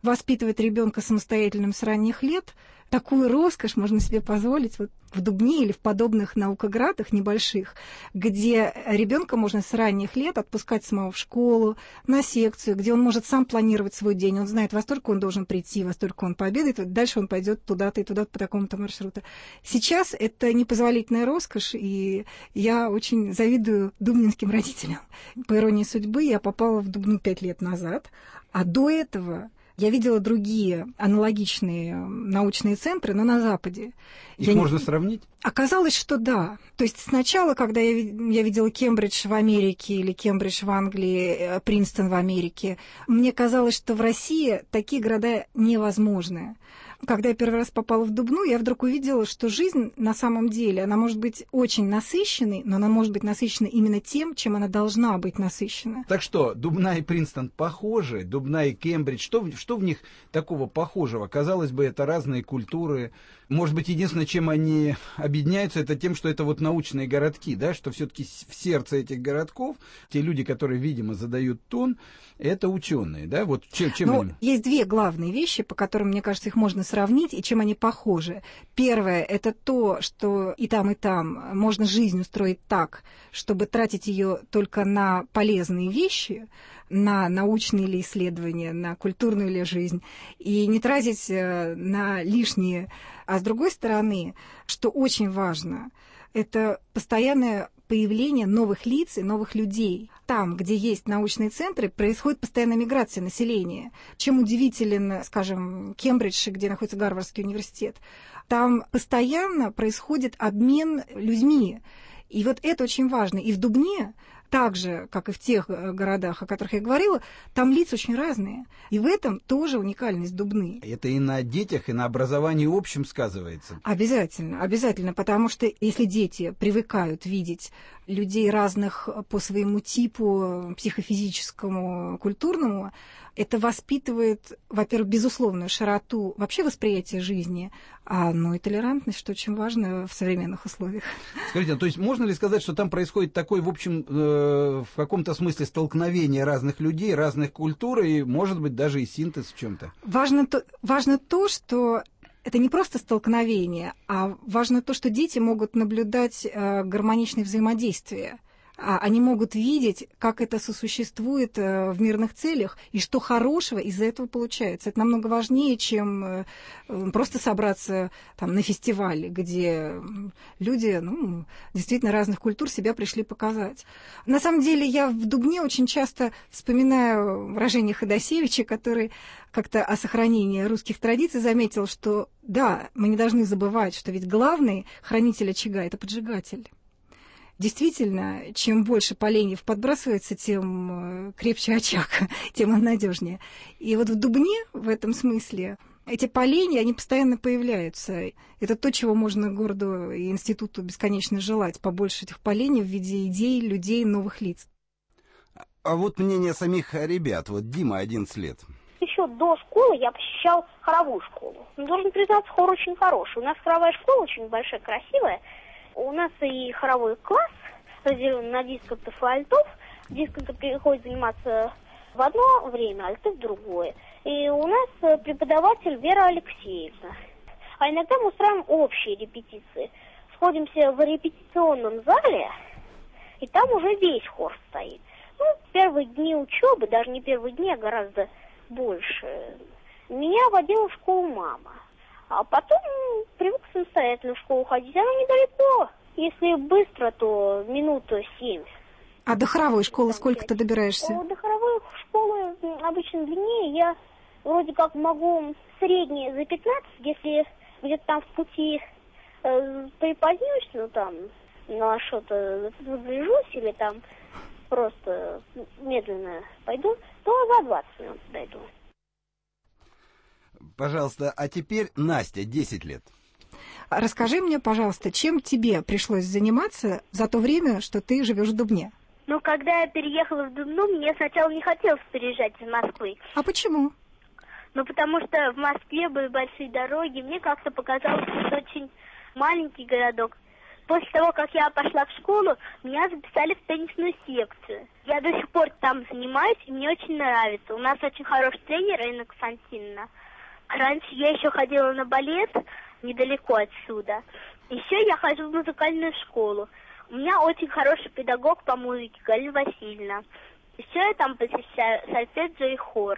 Speaker 13: воспитывать ребенка самостоятельным с ранних лет, такую роскошь можно себе позволить вот в Дубне или в подобных наукоградах небольших, где ребенка можно с ранних лет отпускать самого в школу, на секцию, где он может сам планировать свой день. Он знает, во столько он должен прийти, во столько он пообедает, дальше он пойдет туда-то и туда-то по такому-то маршруту. Сейчас это непозволительная роскошь, и я очень завидую дубнинским родителям. По иронии судьбы, я попала в Дубну пять лет назад, а до этого я видела другие аналогичные научные центры, но на Западе.
Speaker 8: Их
Speaker 13: я
Speaker 8: можно
Speaker 13: не...
Speaker 8: сравнить?
Speaker 13: Оказалось, что да. То есть сначала, когда я, я видела Кембридж в Америке или Кембридж в Англии, Принстон в Америке, мне казалось, что в России такие города невозможны. Когда я первый раз попала в Дубну, я вдруг увидела, что жизнь на самом деле, она может быть очень насыщенной, но она может быть насыщена именно тем, чем она должна быть насыщена.
Speaker 8: Так что, Дубна и Принстон похожи, Дубна и Кембридж, что, что в них такого похожего? Казалось бы, это разные культуры. Может быть, единственное, чем они объединяются, это тем, что это вот научные городки, да, что все-таки в сердце этих городков те люди, которые, видимо, задают тон, это ученые, да, вот чем, чем
Speaker 13: Но
Speaker 8: они...
Speaker 13: есть две главные вещи, по которым, мне кажется, их можно сравнить, и чем они похожи. Первое, это то, что и там, и там можно жизнь устроить так, чтобы тратить ее только на полезные вещи, на научные или исследования, на культурную или жизнь, и не тратить на лишние. А с другой стороны, что очень важно, это постоянное появление новых лиц и новых людей. Там, где есть научные центры, происходит постоянная миграция населения. Чем удивителен, скажем, Кембридж, где находится Гарвардский университет, там постоянно происходит обмен людьми. И вот это очень важно. И в Дубне, так же, как и в тех городах, о которых я говорила, там лица очень разные. И в этом тоже уникальность Дубны.
Speaker 8: Это и на детях, и на образовании общем сказывается.
Speaker 13: Обязательно, обязательно, потому что если дети привыкают видеть людей разных по своему типу, психофизическому, культурному, это воспитывает, во-первых, безусловную широту вообще восприятия жизни, а, ну и толерантность, что очень важно в современных условиях.
Speaker 8: Скажите, то есть можно ли сказать, что там происходит такой, в общем, э, в каком-то смысле столкновение разных людей, разных культур, и, может быть, даже и синтез в чем-то?
Speaker 13: Важно то, важно то, что это не просто столкновение, а важно то, что дети могут наблюдать э, гармоничное взаимодействие. Они могут видеть, как это сосуществует в мирных целях, и что хорошего из-за этого получается. Это намного важнее, чем просто собраться там, на фестивале, где люди ну, действительно разных культур себя пришли показать. На самом деле я в Дубне очень часто вспоминаю выражение Ходосевича, который как-то о сохранении русских традиций заметил, что да, мы не должны забывать, что ведь главный хранитель очага – это поджигатель. Действительно, чем больше поленьев подбрасывается, тем крепче очаг, тем он надежнее. И вот в Дубне в этом смысле эти поленья, они постоянно появляются. Это то, чего можно городу и институту бесконечно желать. Побольше этих поленьев в виде идей, людей, новых лиц.
Speaker 8: А вот мнение самих ребят. Вот Дима, одиннадцать лет.
Speaker 14: Еще до школы я посещал хоровую школу. Но, должен признаться, хор очень хороший. У нас хоровая школа очень большая, красивая. У нас и хоровой класс разделен на дисконтов и альтов. Дисконты приходят заниматься в одно время, альты в другое. И у нас преподаватель Вера Алексеевна. А иногда мы устраиваем общие репетиции. Сходимся в репетиционном зале, и там уже весь хор стоит. Ну, первые дни учебы, даже не первые дни, а гораздо больше, меня водила в школу мама. А потом привык самостоятельно в школу ходить. Она недалеко. Если быстро, то минута семь.
Speaker 13: А до хоровой школы сколько ты добираешься?
Speaker 14: До хоровой школы обычно длиннее. Я вроде как могу среднее за пятнадцать, если где-то там в пути э, припозднюсь, ну там на что-то загляжусь или там просто медленно пойду, то за двадцать минут дойду.
Speaker 8: Пожалуйста, а теперь Настя, десять лет.
Speaker 13: Расскажи мне, пожалуйста, чем тебе пришлось заниматься за то время, что ты живешь в Дубне?
Speaker 14: Ну, когда я переехала в Дубну, мне сначала не хотелось переезжать из Москвы.
Speaker 13: А почему?
Speaker 14: Ну, потому что в Москве были большие дороги. Мне как-то показалось, что это очень маленький городок После того, как я пошла в школу, меня записали в теннисную секцию. Я до сих пор там занимаюсь, и мне очень нравится. У нас очень хороший тренер, Инна Константиновна. Раньше я еще ходила на балет недалеко отсюда. Еще я хожу в музыкальную школу. У меня очень хороший педагог по музыке Галина Васильевна. Еще я там посещаю сольфеджио и хор.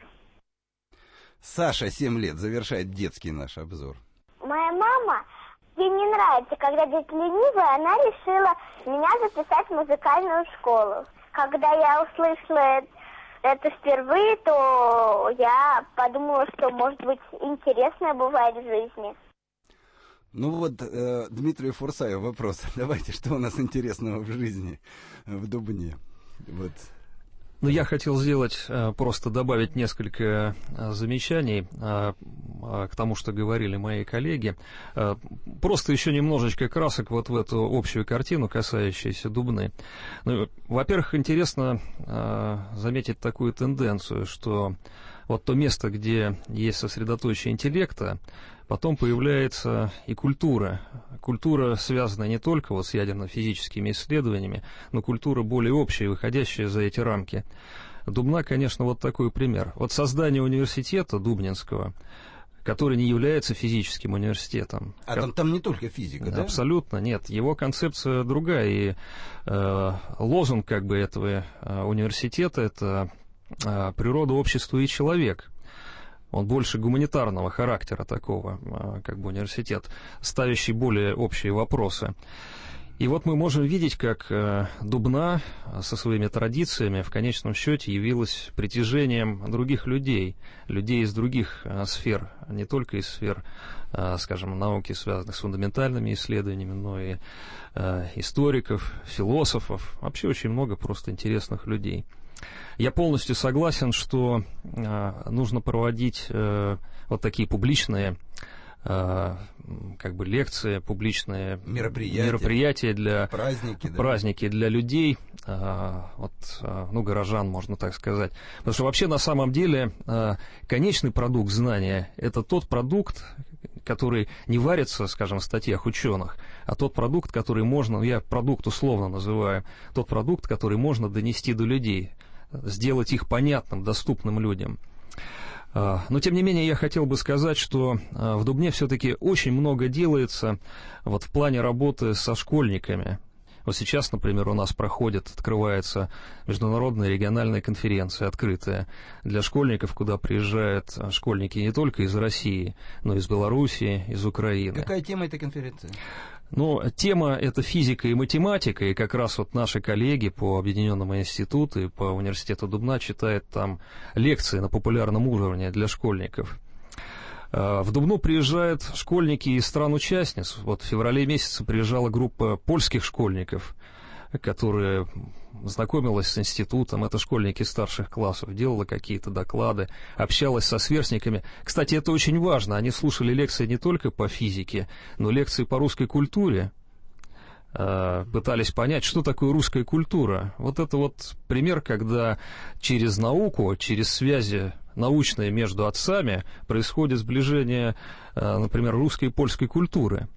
Speaker 8: Саша, семь лет, завершает детский наш обзор.
Speaker 15: Моя мама, ей не нравится, когда дети ленивые, она решила меня записать в музыкальную школу. Когда я услышала это впервые, то я подумала, что, может быть, интересное бывает в жизни.
Speaker 8: Ну вот, э, Дмитрию Фурсаеву вопрос. Давайте, что у нас интересного в жизни в Дубне? Вот.
Speaker 9: Ну, я хотел сделать, просто добавить несколько замечаний к тому, что говорили мои коллеги. Просто еще немножечко красок вот в эту общую картину, касающуюся Дубны. Ну, во-первых, интересно заметить такую тенденцию, что вот то место, где есть сосредоточие интеллекта, потом появляется и культура. Культура, связанная не только вот с ядерно-физическими исследованиями, но культура более общая, выходящая за эти рамки. Дубна, конечно, вот такой пример. Вот создание университета Дубнинского, который не является физическим университетом.
Speaker 8: А там, там не только физика, да?
Speaker 9: Абсолютно нет. Его концепция другая. И э, лозунг как бы этого э, университета — это э, природа, общество и человек. Он больше гуманитарного характера такого, как бы университет, ставящий более общие вопросы. И вот мы можем видеть, как Дубна со своими традициями в конечном счете явилась притяжением других людей, людей из других сфер, не только из сфер, скажем, науки, связанных с фундаментальными исследованиями, но и историков, философов, вообще очень много просто интересных людей. Я полностью согласен, что э, нужно проводить э, вот такие публичные э, как бы лекции, публичные
Speaker 8: мероприятия,
Speaker 9: мероприятия для,
Speaker 8: праздники, да.
Speaker 9: праздники для людей, э, вот, э, ну, горожан, можно так сказать. Потому что вообще на самом деле э, конечный продукт знания — это тот продукт, который не варится, скажем, в статьях ученых, а тот продукт, который можно, я продукт условно называю, тот продукт, который можно донести до людей, сделать их понятным, доступным людям. Но, тем не менее, я хотел бы сказать, что в Дубне все-таки очень много делается вот в плане работы со школьниками. Вот сейчас, например, у нас проходит, открывается международная региональная конференция, открытая для школьников, куда приезжают школьники не только из России, но и из Белоруссии, из Украины.
Speaker 8: Какая тема этой конференции?
Speaker 9: Ну, тема — это физика и математика, и как раз вот наши коллеги по Объединенному институту и по университету Дубна читают там лекции на популярном уровне для школьников. В Дубну приезжают школьники из стран-участниц. Вот в феврале месяце приезжала группа польских школьников, которая знакомилась с институтом, это школьники старших классов, делала какие-то доклады, общалась со сверстниками. Кстати, это очень важно, они слушали лекции не только по физике, но лекции по русской культуре, пытались понять, что такое русская культура. Вот это вот пример, когда через науку, через связи научные между отцами происходит сближение, например, русской и польской культуры.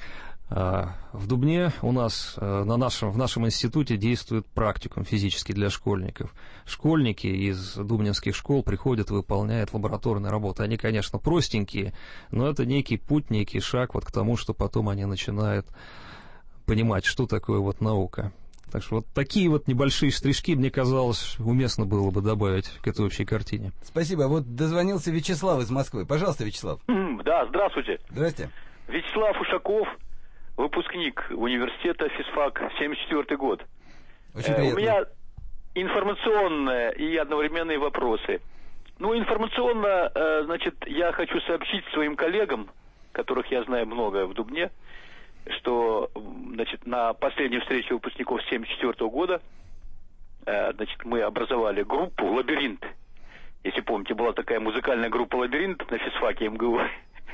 Speaker 9: В Дубне у нас на нашем, в нашем институте действует практикум физический для школьников. Школьники из дубнинских школ приходят, выполняют лабораторные работы. Они, конечно, простенькие, но это некий путь, некий шаг вот к тому, что потом они начинают понимать, что такое вот наука. Так что вот такие вот небольшие штришки, мне казалось, уместно было бы добавить к этой общей картине.
Speaker 8: Спасибо. Вот дозвонился Вячеслав из Москвы. Пожалуйста, Вячеслав.
Speaker 16: Да, здравствуйте.
Speaker 8: Здрасте.
Speaker 16: Вячеслав Ушаков, выпускник университета физфак, семьдесят четвёртый год.
Speaker 8: Очень
Speaker 16: э,
Speaker 8: приятно.
Speaker 16: У меня информационные и одновременные вопросы. Ну, информационно, э, значит, я хочу сообщить своим коллегам, которых я знаю много в Дубне, что, значит, на последней встрече выпускников семьдесят четвёртого года, э, значит, мы образовали группу «Лабиринт». Если помните, была такая музыкальная группа «Лабиринт» на физфаке эм гэ у.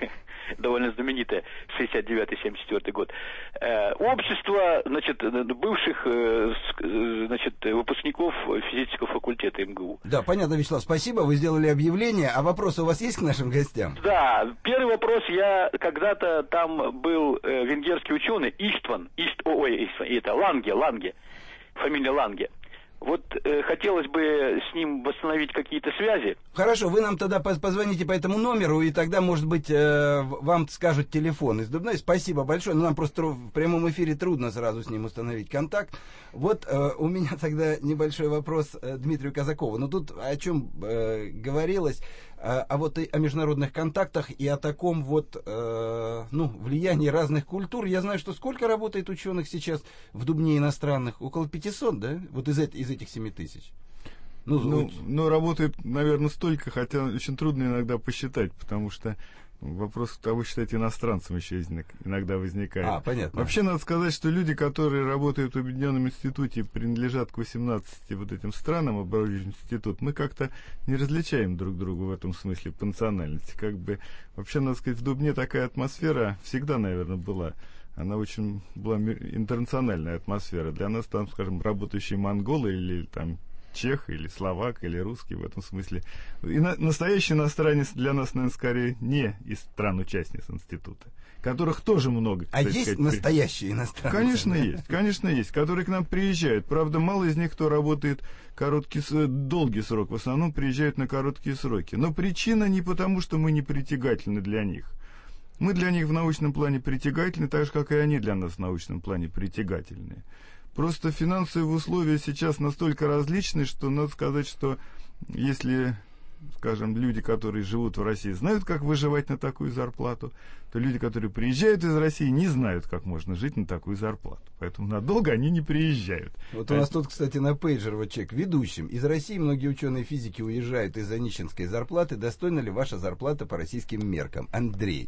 Speaker 16: довольно знаменитое, шестьдесят девятый — семьдесят четвёртый год. Э, общество, значит, бывших, э, значит, выпускников физического факультета эм гэ у.
Speaker 8: Да, понятно, Вячеслав, спасибо, вы сделали объявление. А вопросы у вас есть к нашим гостям?
Speaker 16: Да, первый вопрос. Я когда-то там был э, венгерский ученый Иштван, Ишт, ой, Иштван, это Ланге, Ланге, фамилия Ланге. Вот э, хотелось бы с ним восстановить какие-то связи.
Speaker 8: Хорошо, вы нам тогда позвоните по этому номеру, и тогда, может быть, э, вам скажут телефон из Дубны. Спасибо большое, но нам просто в прямом эфире трудно сразу с ним установить контакт. Вот э, у меня тогда небольшой вопрос э, Дмитрию Казакову. Но тут о чем э, говорилось, э, а вот и о международных контактах и о таком вот э, ну, влиянии разных культур. Я знаю, что сколько работает ученых сейчас в Дубне иностранных? Около пятисот, да? Вот из, из этих семи тысяч.
Speaker 10: Ну, ну, ну, работает, наверное, столько, хотя очень трудно иногда посчитать, потому что вопрос, кого считать иностранцем, еще иногда возникает.
Speaker 8: А, понятно.
Speaker 10: Вообще, надо сказать, что люди, которые работают в Объединенном институте, принадлежат к восемнадцати вот этим странам, образующим институт, мы как-то не различаем друг друга в этом смысле по национальности. Как бы, вообще, надо сказать, в Дубне такая атмосфера всегда, наверное, была. Она очень была интернациональная атмосфера. Для нас там, скажем, работающие монголы или там чех, или словак, или русский в этом смысле. И на, настоящий иностранец для нас, наверное, скорее не из стран-участниц института, которых тоже много.
Speaker 8: А есть сказать, настоящие иностранцы?
Speaker 10: Конечно, есть. Конечно, есть. Которые к нам приезжают. Правда, мало из них, кто работает короткий, долгий срок. В основном приезжают на короткие сроки. Но причина не потому, что мы не притягательны для них. Мы для них в научном плане притягательны, так же, как и они для нас в научном плане притягательны. Просто финансовые условия сейчас настолько различны, что надо сказать, что если, скажем, люди, которые живут в России, знают, как выживать на такую зарплату, то люди, которые приезжают из России, не знают, как можно жить на такую зарплату. Поэтому надолго они не приезжают.
Speaker 8: Вот у нас тут, кстати, на пейджер вот чек ведущим. Из России многие ученые физики уезжают из-за нищенской зарплаты. Достойна ли ваша зарплата по российским меркам? Андрей.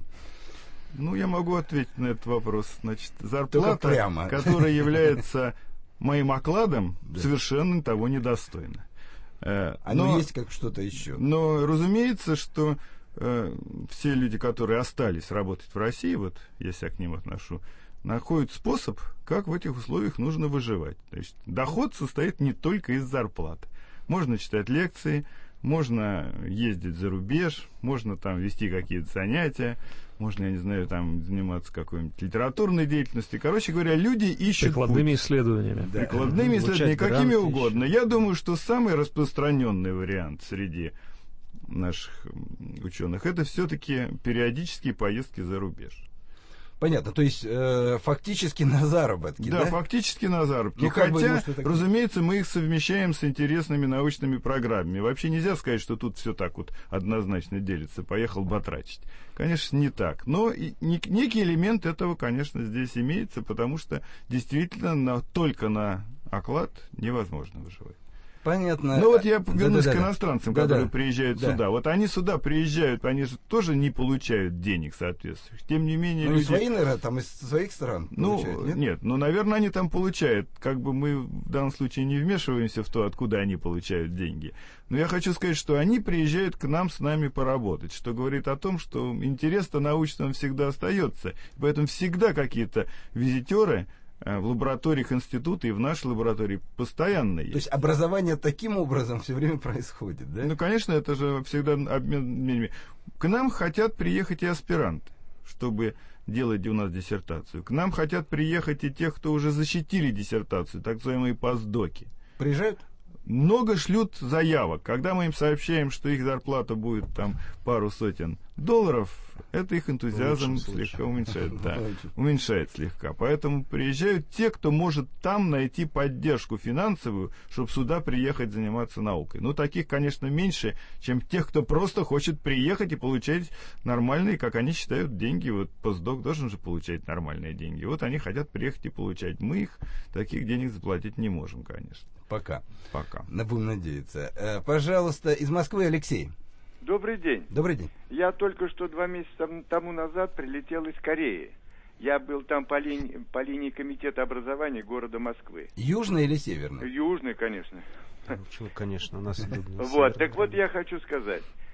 Speaker 10: Ну, я могу ответить на этот вопрос. Значит, зарплата, которая является моим окладом, да, совершенно того недостойна.
Speaker 8: А но есть как что-то еще.
Speaker 10: Но, разумеется, что э, все люди, которые остались работать в России, вот я себя к ним отношу, находят способ, как в этих условиях нужно выживать. То есть доход состоит не только из зарплаты. Можно читать лекции, можно ездить за рубеж, можно там вести какие-то занятия, можно, я не знаю, там заниматься какой-нибудь литературной деятельностью. Короче говоря, люди ищут
Speaker 9: прикладными
Speaker 10: путь.
Speaker 9: исследованиями.
Speaker 10: Да. Прикладными исследованиями, какими угодно. Я думаю, что самый распространенный вариант среди наших ученых — это все-таки периодические поездки за рубеж.
Speaker 8: Понятно, то есть э, фактически на заработки, да?
Speaker 10: Да, фактически на заработки.
Speaker 8: Ну,
Speaker 10: Хотя,
Speaker 8: бы, может, это...
Speaker 10: разумеется, мы их совмещаем с интересными научными программами. Вообще нельзя сказать, что тут все так вот однозначно делится. Поехал батрачить. Конечно, не так. Но и, некий элемент этого, конечно, здесь имеется, потому что действительно на, только на оклад невозможно выживать.
Speaker 8: Понятно.
Speaker 10: Ну вот я вернусь
Speaker 8: да, да,
Speaker 10: к иностранцам,
Speaker 8: да,
Speaker 10: которые
Speaker 8: да.
Speaker 10: приезжают
Speaker 8: да.
Speaker 10: сюда. Вот они сюда приезжают, они же тоже не получают денег соответствующих. Тем не менее,
Speaker 8: ну,
Speaker 10: люди...
Speaker 8: свои, наверное, там из своих стран
Speaker 10: ну,
Speaker 8: получают, нет?
Speaker 10: Нет, ну, наверное, они там получают. Как бы мы в данном случае не вмешиваемся в то, откуда они получают деньги. Но я хочу сказать, что они приезжают к нам с нами поработать, что говорит о том, что интерес-то научный всегда остается. Поэтому всегда какие-то визитеры в лабораториях института и в нашей лаборатории постоянно есть.
Speaker 8: То есть образование таким образом все время происходит, да?
Speaker 10: Ну, конечно, это же всегда обмен мнениями. К нам хотят приехать и аспиранты, чтобы делать у нас диссертацию. К нам хотят приехать и те, кто уже защитили диссертацию, так называемые постдоки.
Speaker 8: Приезжают?
Speaker 10: Много шлют заявок. Когда мы им сообщаем, что их зарплата будет там пару сотен долларов, это их энтузиазм слегка уменьшает. Да, уменьшает слегка. Поэтому приезжают те, кто может там найти поддержку финансовую, чтобы сюда приехать заниматься наукой. Ну, таких, конечно, меньше, чем тех, кто просто хочет приехать и получать нормальные, как они считают, деньги. Вот постдок должен же получать нормальные деньги. Вот они хотят приехать и получать. Мы их таких денег заплатить не можем, конечно.
Speaker 8: Пока.
Speaker 10: Пока.
Speaker 8: Будем надеяться. Э, пожалуйста, из Москвы Алексей.
Speaker 17: Добрый день.
Speaker 8: Добрый день.
Speaker 17: Я только что два месяца тому назад прилетел из Кореи. Я был там по линии, по линии комитета образования города Москвы.
Speaker 8: Южный или северный?
Speaker 17: Южный, конечно.
Speaker 12: Ну, конечно, у нас...
Speaker 17: Вот, так вот я хочу сказать.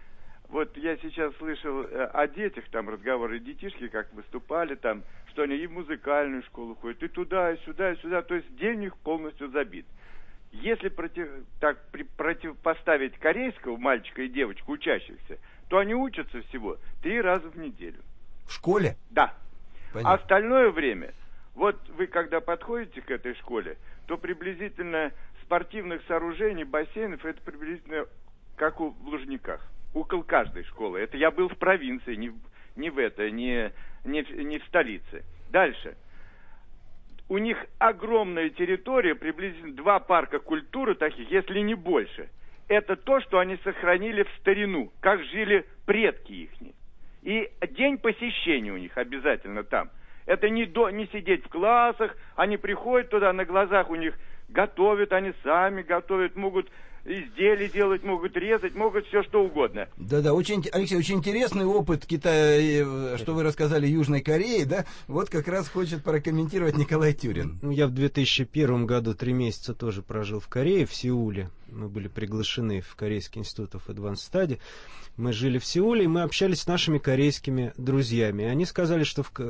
Speaker 17: Вот я сейчас слышал э, о детях, там разговоры, детишки как выступали, там, что они и в музыкальную школу ходят, и туда, и сюда, и сюда, то есть день у них полностью забит. Если против, так при, противопоставить корейского мальчика и девочку учащихся, то они учатся всего три раза в неделю.
Speaker 8: В школе?
Speaker 17: Да.
Speaker 8: Понятно.
Speaker 17: А остальное время, вот вы когда подходите к этой школе, то приблизительно спортивных сооружений, бассейнов, это приблизительно как у, в Лужниках. Около каждой школы. Это я был в провинции, не, не в это, не, не, не в столице. Дальше. У них огромная территория, приблизительно два парка культуры таких, если не больше. Это то, что они сохранили в старину, как жили предки их. И день посещения у них обязательно там. Это не, до, не сидеть в классах, они приходят туда, на глазах у них готовят, они сами готовят, могут изделия делать, могут резать, могут все что угодно.
Speaker 8: Да-да, очень, Алексей, очень интересный опыт Китая, что вы рассказали, Южной Кореи, да? Вот как раз хочет прокомментировать Николай Тюрин.
Speaker 12: Ну, я в две тысячи первом году три месяца тоже прожил в Корее, в Сеуле. Мы были приглашены в Корейский институт of Advanced Study. Мы жили в Сеуле, и мы общались с нашими корейскими друзьями. И они сказали, что в,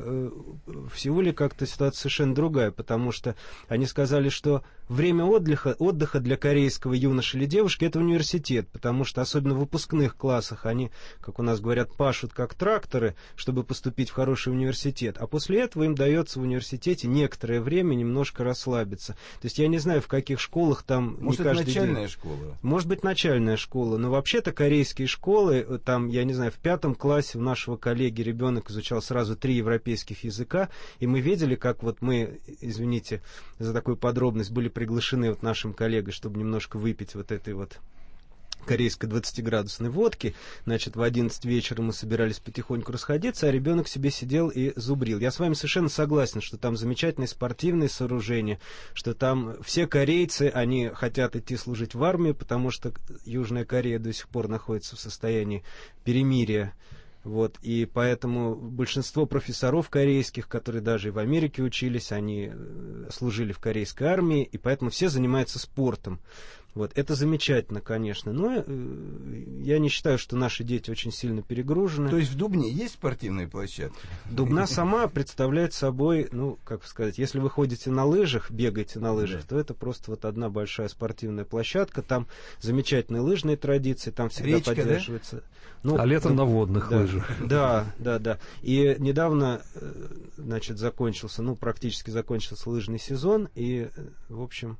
Speaker 12: в Сеуле как-то ситуация совершенно другая, потому что они сказали, что время отдыха, отдыха для корейского юноши или девушки — это университет, потому что особенно в выпускных классах они, как у нас говорят, пашут как тракторы, чтобы поступить в хороший университет. А после этого им дается в университете некоторое время немножко расслабиться. То есть я не знаю, в каких школах там...
Speaker 8: Может,
Speaker 12: не каждый
Speaker 8: это начальная
Speaker 12: день.
Speaker 8: школа?
Speaker 12: Может быть, начальная школа, но вообще-то корейские школы, там, я не знаю, в пятом классе у нашего коллеги ребенок изучал сразу три европейских языка, и мы видели, как вот мы, извините за такую подробность, были приглашены вот нашим коллегой, чтобы немножко выпить вот этой вот корейской двадцатиградусной водки. Значит, в одиннадцать вечера мы собирались потихоньку расходиться, а ребенок себе сидел и зубрил. Я с вами совершенно согласен, что там замечательные спортивные сооружения, что там все корейцы, они хотят идти служить в армию, потому что Южная Корея до сих пор находится в состоянии перемирия. Вот, и поэтому большинство профессоров корейских, которые даже и в Америке учились, они служили в корейской армии, и поэтому все занимаются спортом. Вот, это замечательно, конечно, но э, я не считаю, что наши дети очень сильно перегружены.
Speaker 8: То есть в Дубне есть спортивные площадки?
Speaker 12: Дубна сама представляет собой, ну, как сказать, если вы ходите на лыжах, бегаете на лыжах, да, то это просто вот одна большая спортивная площадка, там замечательные лыжные традиции, там всегда Речка, поддерживается... Да?
Speaker 9: Ну, а летом на водных
Speaker 12: да,
Speaker 9: лыжах.
Speaker 12: Да, да, да. И недавно, значит, закончился, ну, практически закончился лыжный сезон, и, в общем,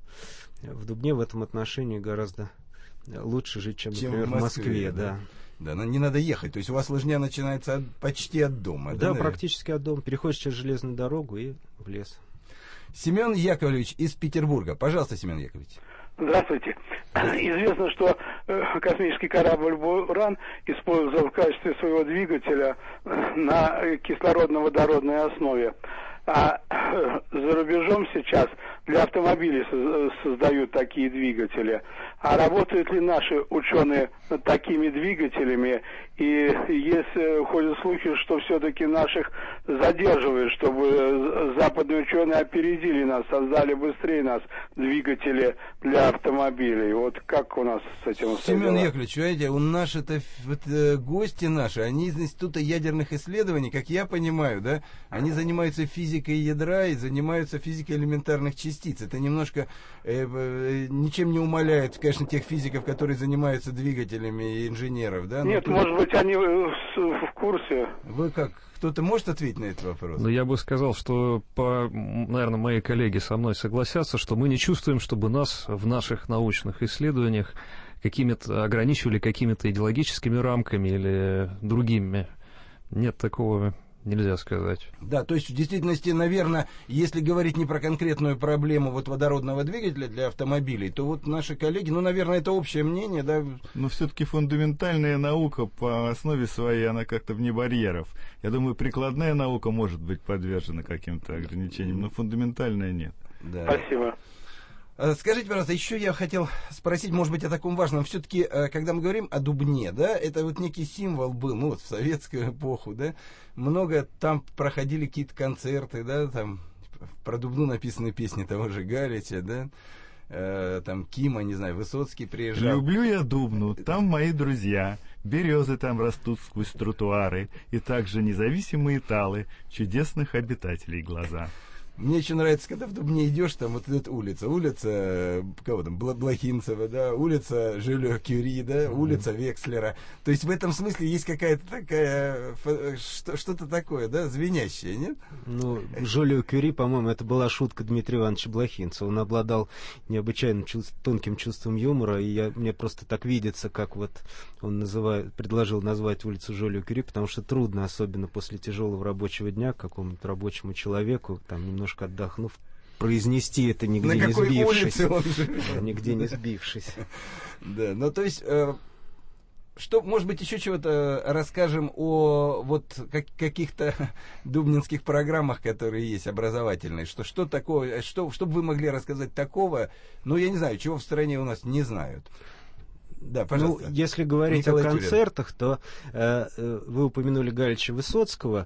Speaker 12: в Дубне в этом отношении гораздо лучше жить, чем, чем например, в Москве. В Москве, да.
Speaker 8: Да, но не надо ехать. То есть у вас лыжня начинается от, почти от дома.
Speaker 12: Да,
Speaker 8: да,
Speaker 12: практически от дома. Переходишь через железную дорогу и в лес.
Speaker 8: Семен Яковлевич из Петербурга. Пожалуйста, Семен Яковлевич.
Speaker 18: Здравствуйте. Известно, что космический корабль «Буран» использовал в качестве своего двигателя на кислородно-водородной основе. А за рубежом сейчас для автомобилей создают такие двигатели. А работают ли наши ученые над такими двигателями? И если ходят слухи, что все-таки наших задерживают, чтобы западные ученые опередили нас, создали быстрее нас двигатели для автомобилей. Вот как у нас с этим?
Speaker 8: Семен Яковлевич, видите, у нас это вот, э, гости наши, они из Института ядерных исследований, как я понимаю, да, они занимаются физикой ядра и занимаются физикой элементарных частиц. Это немножко э, э, ничем не умаляет, конечно, тех физиков, которые занимаются двигателями и инженеров, да?
Speaker 18: Нет,
Speaker 8: тут...
Speaker 18: может быть, они в, в курсе.
Speaker 8: Вы как? Кто-то может ответить на этот вопрос?
Speaker 9: Ну, я бы сказал, что, по, наверное, мои коллеги со мной согласятся, что мы не чувствуем, чтобы нас в наших научных исследованиях какими-то ограничивали какими-то идеологическими рамками или другими. Нет, такого нельзя сказать.
Speaker 8: Да, то есть в действительности, наверное, если говорить не про конкретную проблему вот водородного двигателя для автомобилей, то вот наши коллеги, ну, наверное, это общее мнение, да.
Speaker 10: Но все-таки фундаментальная наука по основе своей, она как-то вне барьеров. Я думаю, прикладная наука может быть подвержена каким-то ограничениям, но фундаментальная нет.
Speaker 8: Да.
Speaker 18: Спасибо.
Speaker 8: Скажите, пожалуйста, еще я хотел спросить, может быть, о таком важном. Все-таки, когда мы говорим о Дубне, да, это вот некий символ был, ну, вот в советскую эпоху, да, много там проходили какие-то концерты, да, там про Дубну написаны песни того же Галича, да, э, там Кима, не знаю, Высоцкий приезжал.
Speaker 10: Люблю я Дубну, там мои друзья. Березы там растут сквозь тротуары, и также независимые талы чудесных обитателей глаза.
Speaker 8: Мне еще нравится, когда в Дубне идешь, там вот эта улица, улица, кого там, Блохинцева, да, улица Жюльо-Кюри, да, улица Векслера. То есть в этом смысле есть какая-то такая, что-то такое, да, звенящее, нет?
Speaker 12: Ну, Жюльо-Кюри, по-моему, это была шутка Дмитрия Ивановича Блохинцева. Он обладал необычайно чувств, тонким чувством юмора, и я, мне просто так видится, как вот он называет, предложил назвать улицу Жюльо-Кюри, потому что трудно, особенно после тяжелого рабочего дня, какому-то рабочему человеку, там, немножко отдохнув, произнести это, нигде не сбившись. Нигде не сбившись.
Speaker 8: Да, ну то есть, э, что, может быть, еще чего-то расскажем о вот как, каких-то дубнинских программах, которые есть, образовательные. Что, что такое, что, что бы вы могли рассказать такого, ну, я не знаю, чего в стране у нас не знают. Да, пожалуйста.
Speaker 12: Ну, если говорить
Speaker 8: Николай
Speaker 12: о концертах, Тюрин. то э, э, вы упомянули Галича Высоцкого.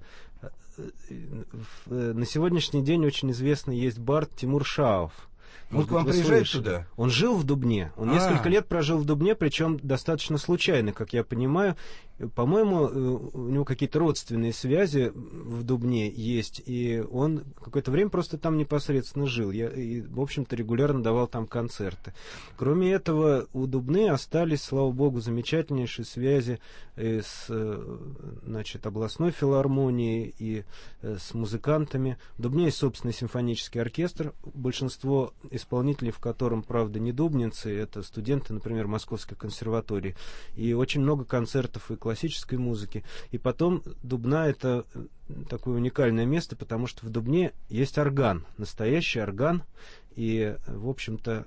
Speaker 12: На сегодняшний день очень известный есть бард Тимур Шаов.
Speaker 8: Он к вам приезжает сюда?
Speaker 12: Он жил в Дубне. Он А-а-а. несколько лет прожил в Дубне, причем достаточно случайно, как я понимаю. По-моему, у него какие-то родственные связи в Дубне есть, и он какое-то время просто там непосредственно жил. Я, и, в общем-то, регулярно давал там концерты. Кроме этого, у Дубны остались, слава богу, замечательнейшие связи с, значит, областной филармонией и с музыкантами. В Дубне есть собственный симфонический оркестр. Большинство исполнителей, в котором, правда, не дубнинцы, это студенты, например, Московской консерватории. И очень много концертов и классической музыки. И потом Дубна — это такое уникальное место, потому что в Дубне есть орган, настоящий орган, и, в общем-то,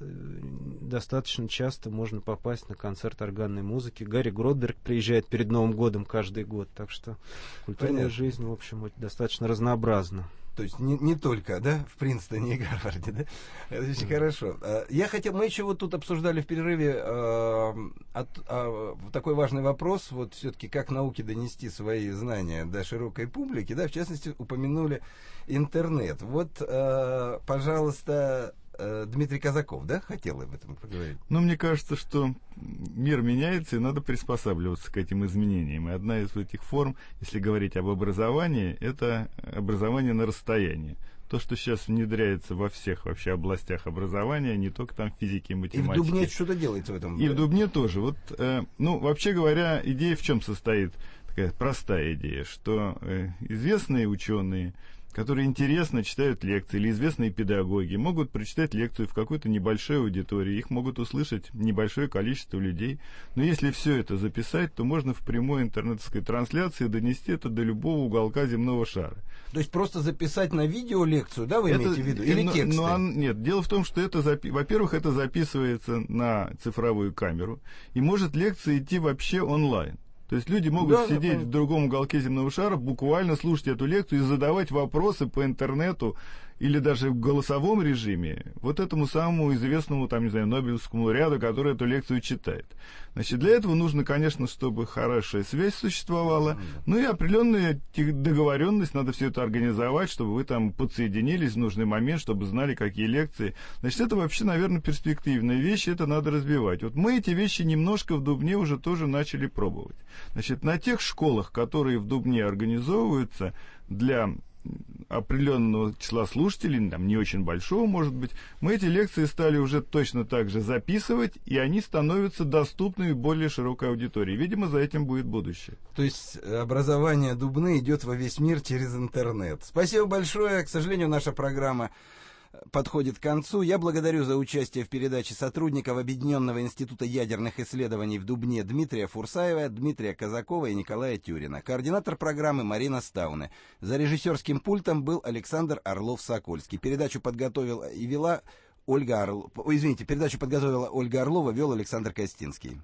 Speaker 12: достаточно часто можно попасть на концерт органной музыки. Гарри Гродберг приезжает перед Новым годом каждый год, так что культурная Понятно. жизнь, в общем, достаточно разнообразна.
Speaker 8: То есть не, не только, да, в Принстоне и Гарварде, да? Это очень mm. хорошо. Я хотел, мы еще вот тут обсуждали в перерыве э, от, э, такой важный вопрос, вот все-таки как науке донести свои знания до широкой публики, да, в частности, упомянули интернет. Вот, э, пожалуйста, э, Дмитрий Казаков, да, хотел об этом поговорить?
Speaker 10: Ну, мне кажется, что мир меняется, и надо приспосабливаться к этим изменениям. И одна из этих форм, если говорить об образовании, это образование на расстоянии. То, что сейчас внедряется во всех вообще областях образования, не только там физики и математики.
Speaker 8: И в Дубне что-то делается в этом?
Speaker 10: И в Дубне тоже. Вот, э, ну, вообще говоря, идея в чем состоит? Такая простая идея, что э, известные ученые, которые интересно читают лекции, или известные педагоги, могут прочитать лекцию в какой-то небольшой аудитории, их могут услышать небольшое количество людей. Но если все это записать, то можно в прямой интернетской трансляции донести это до любого уголка земного шара.
Speaker 8: То есть просто записать на видео лекцию, да, вы это, имеете в виду? Или но, тексты?
Speaker 10: Но, нет, дело в том, что это, запи- во-первых, это записывается на цифровую камеру, и может лекция идти вообще онлайн. То есть люди могут да, сидеть да, в другом уголке земного шара, буквально слушать эту лекцию и задавать вопросы по интернету или даже в голосовом режиме вот этому самому известному, там, не знаю, Нобелевскому лауреату, который эту лекцию читает. Значит, для этого нужно, конечно, чтобы хорошая связь существовала, ну и определенная договоренность, надо все это организовать, чтобы вы там подсоединились в нужный момент, чтобы знали, какие лекции. Значит, это вообще, наверное, перспективная вещь, это надо развивать. Вот мы эти вещи немножко в Дубне уже тоже начали пробовать. Значит, на тех школах, которые в Дубне организовываются для определенного числа слушателей, там не очень большого, может быть, мы эти лекции стали уже точно так же записывать, и они становятся доступными более широкой аудитории. Видимо, за этим будет будущее.
Speaker 8: То есть образование Дубны идет во весь мир через интернет. Спасибо большое. К сожалению, наша программа подходит к концу. Я благодарю за участие в передаче сотрудников Объединенного института ядерных исследований в Дубне Дмитрия Фурсаева, Дмитрия Казакова и Николая Тюрина. Координатор программы Марина Стауне. За режиссерским пультом был Александр Орлов-Сокольский. Передачу подготовила и вела Ольга Орлова. Извините, передачу подготовила Ольга Орлова, вел Александр Костинский.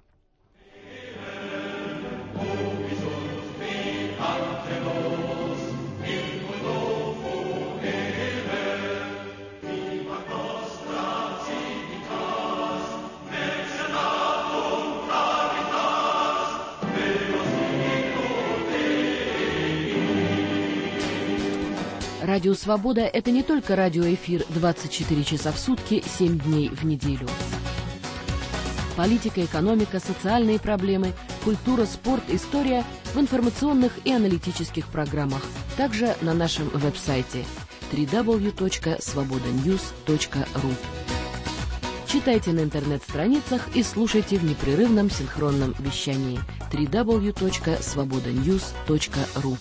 Speaker 19: Радио «Свобода» — это не только радиоэфир двадцать четыре часа в сутки, семь дней в неделю. Политика, экономика, социальные проблемы культура, спорт, история в информационных и аналитических программах. Также на нашем веб-сайте дабл ю дабл ю дабл ю точка свобода ньюс точка ру. Читайте на интернет-страницах и слушайте в непрерывном синхронном вещании дабл ю дабл ю дабл ю точка свобода ньюс точка ру.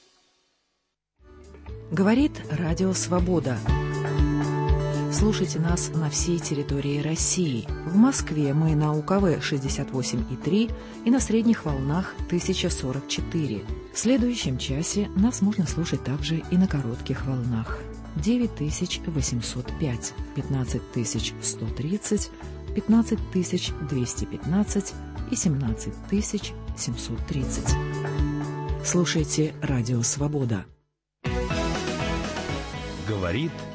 Speaker 20: Говорит Радио Свобода. Слушайте нас на всей территории России. В Москве мы на У К В шестьдесят восемь и три и на средних волнах тысяча сорок четыре. В следующем часе нас можно слушать также и на коротких волнах. девять тысяч восемьсот пять, пятнадцать тысяч сто тридцать, пятнадцать тысяч двести пятнадцать и семнадцать тысяч семьсот тридцать. Слушайте Радио Свобода.
Speaker 2: Говорит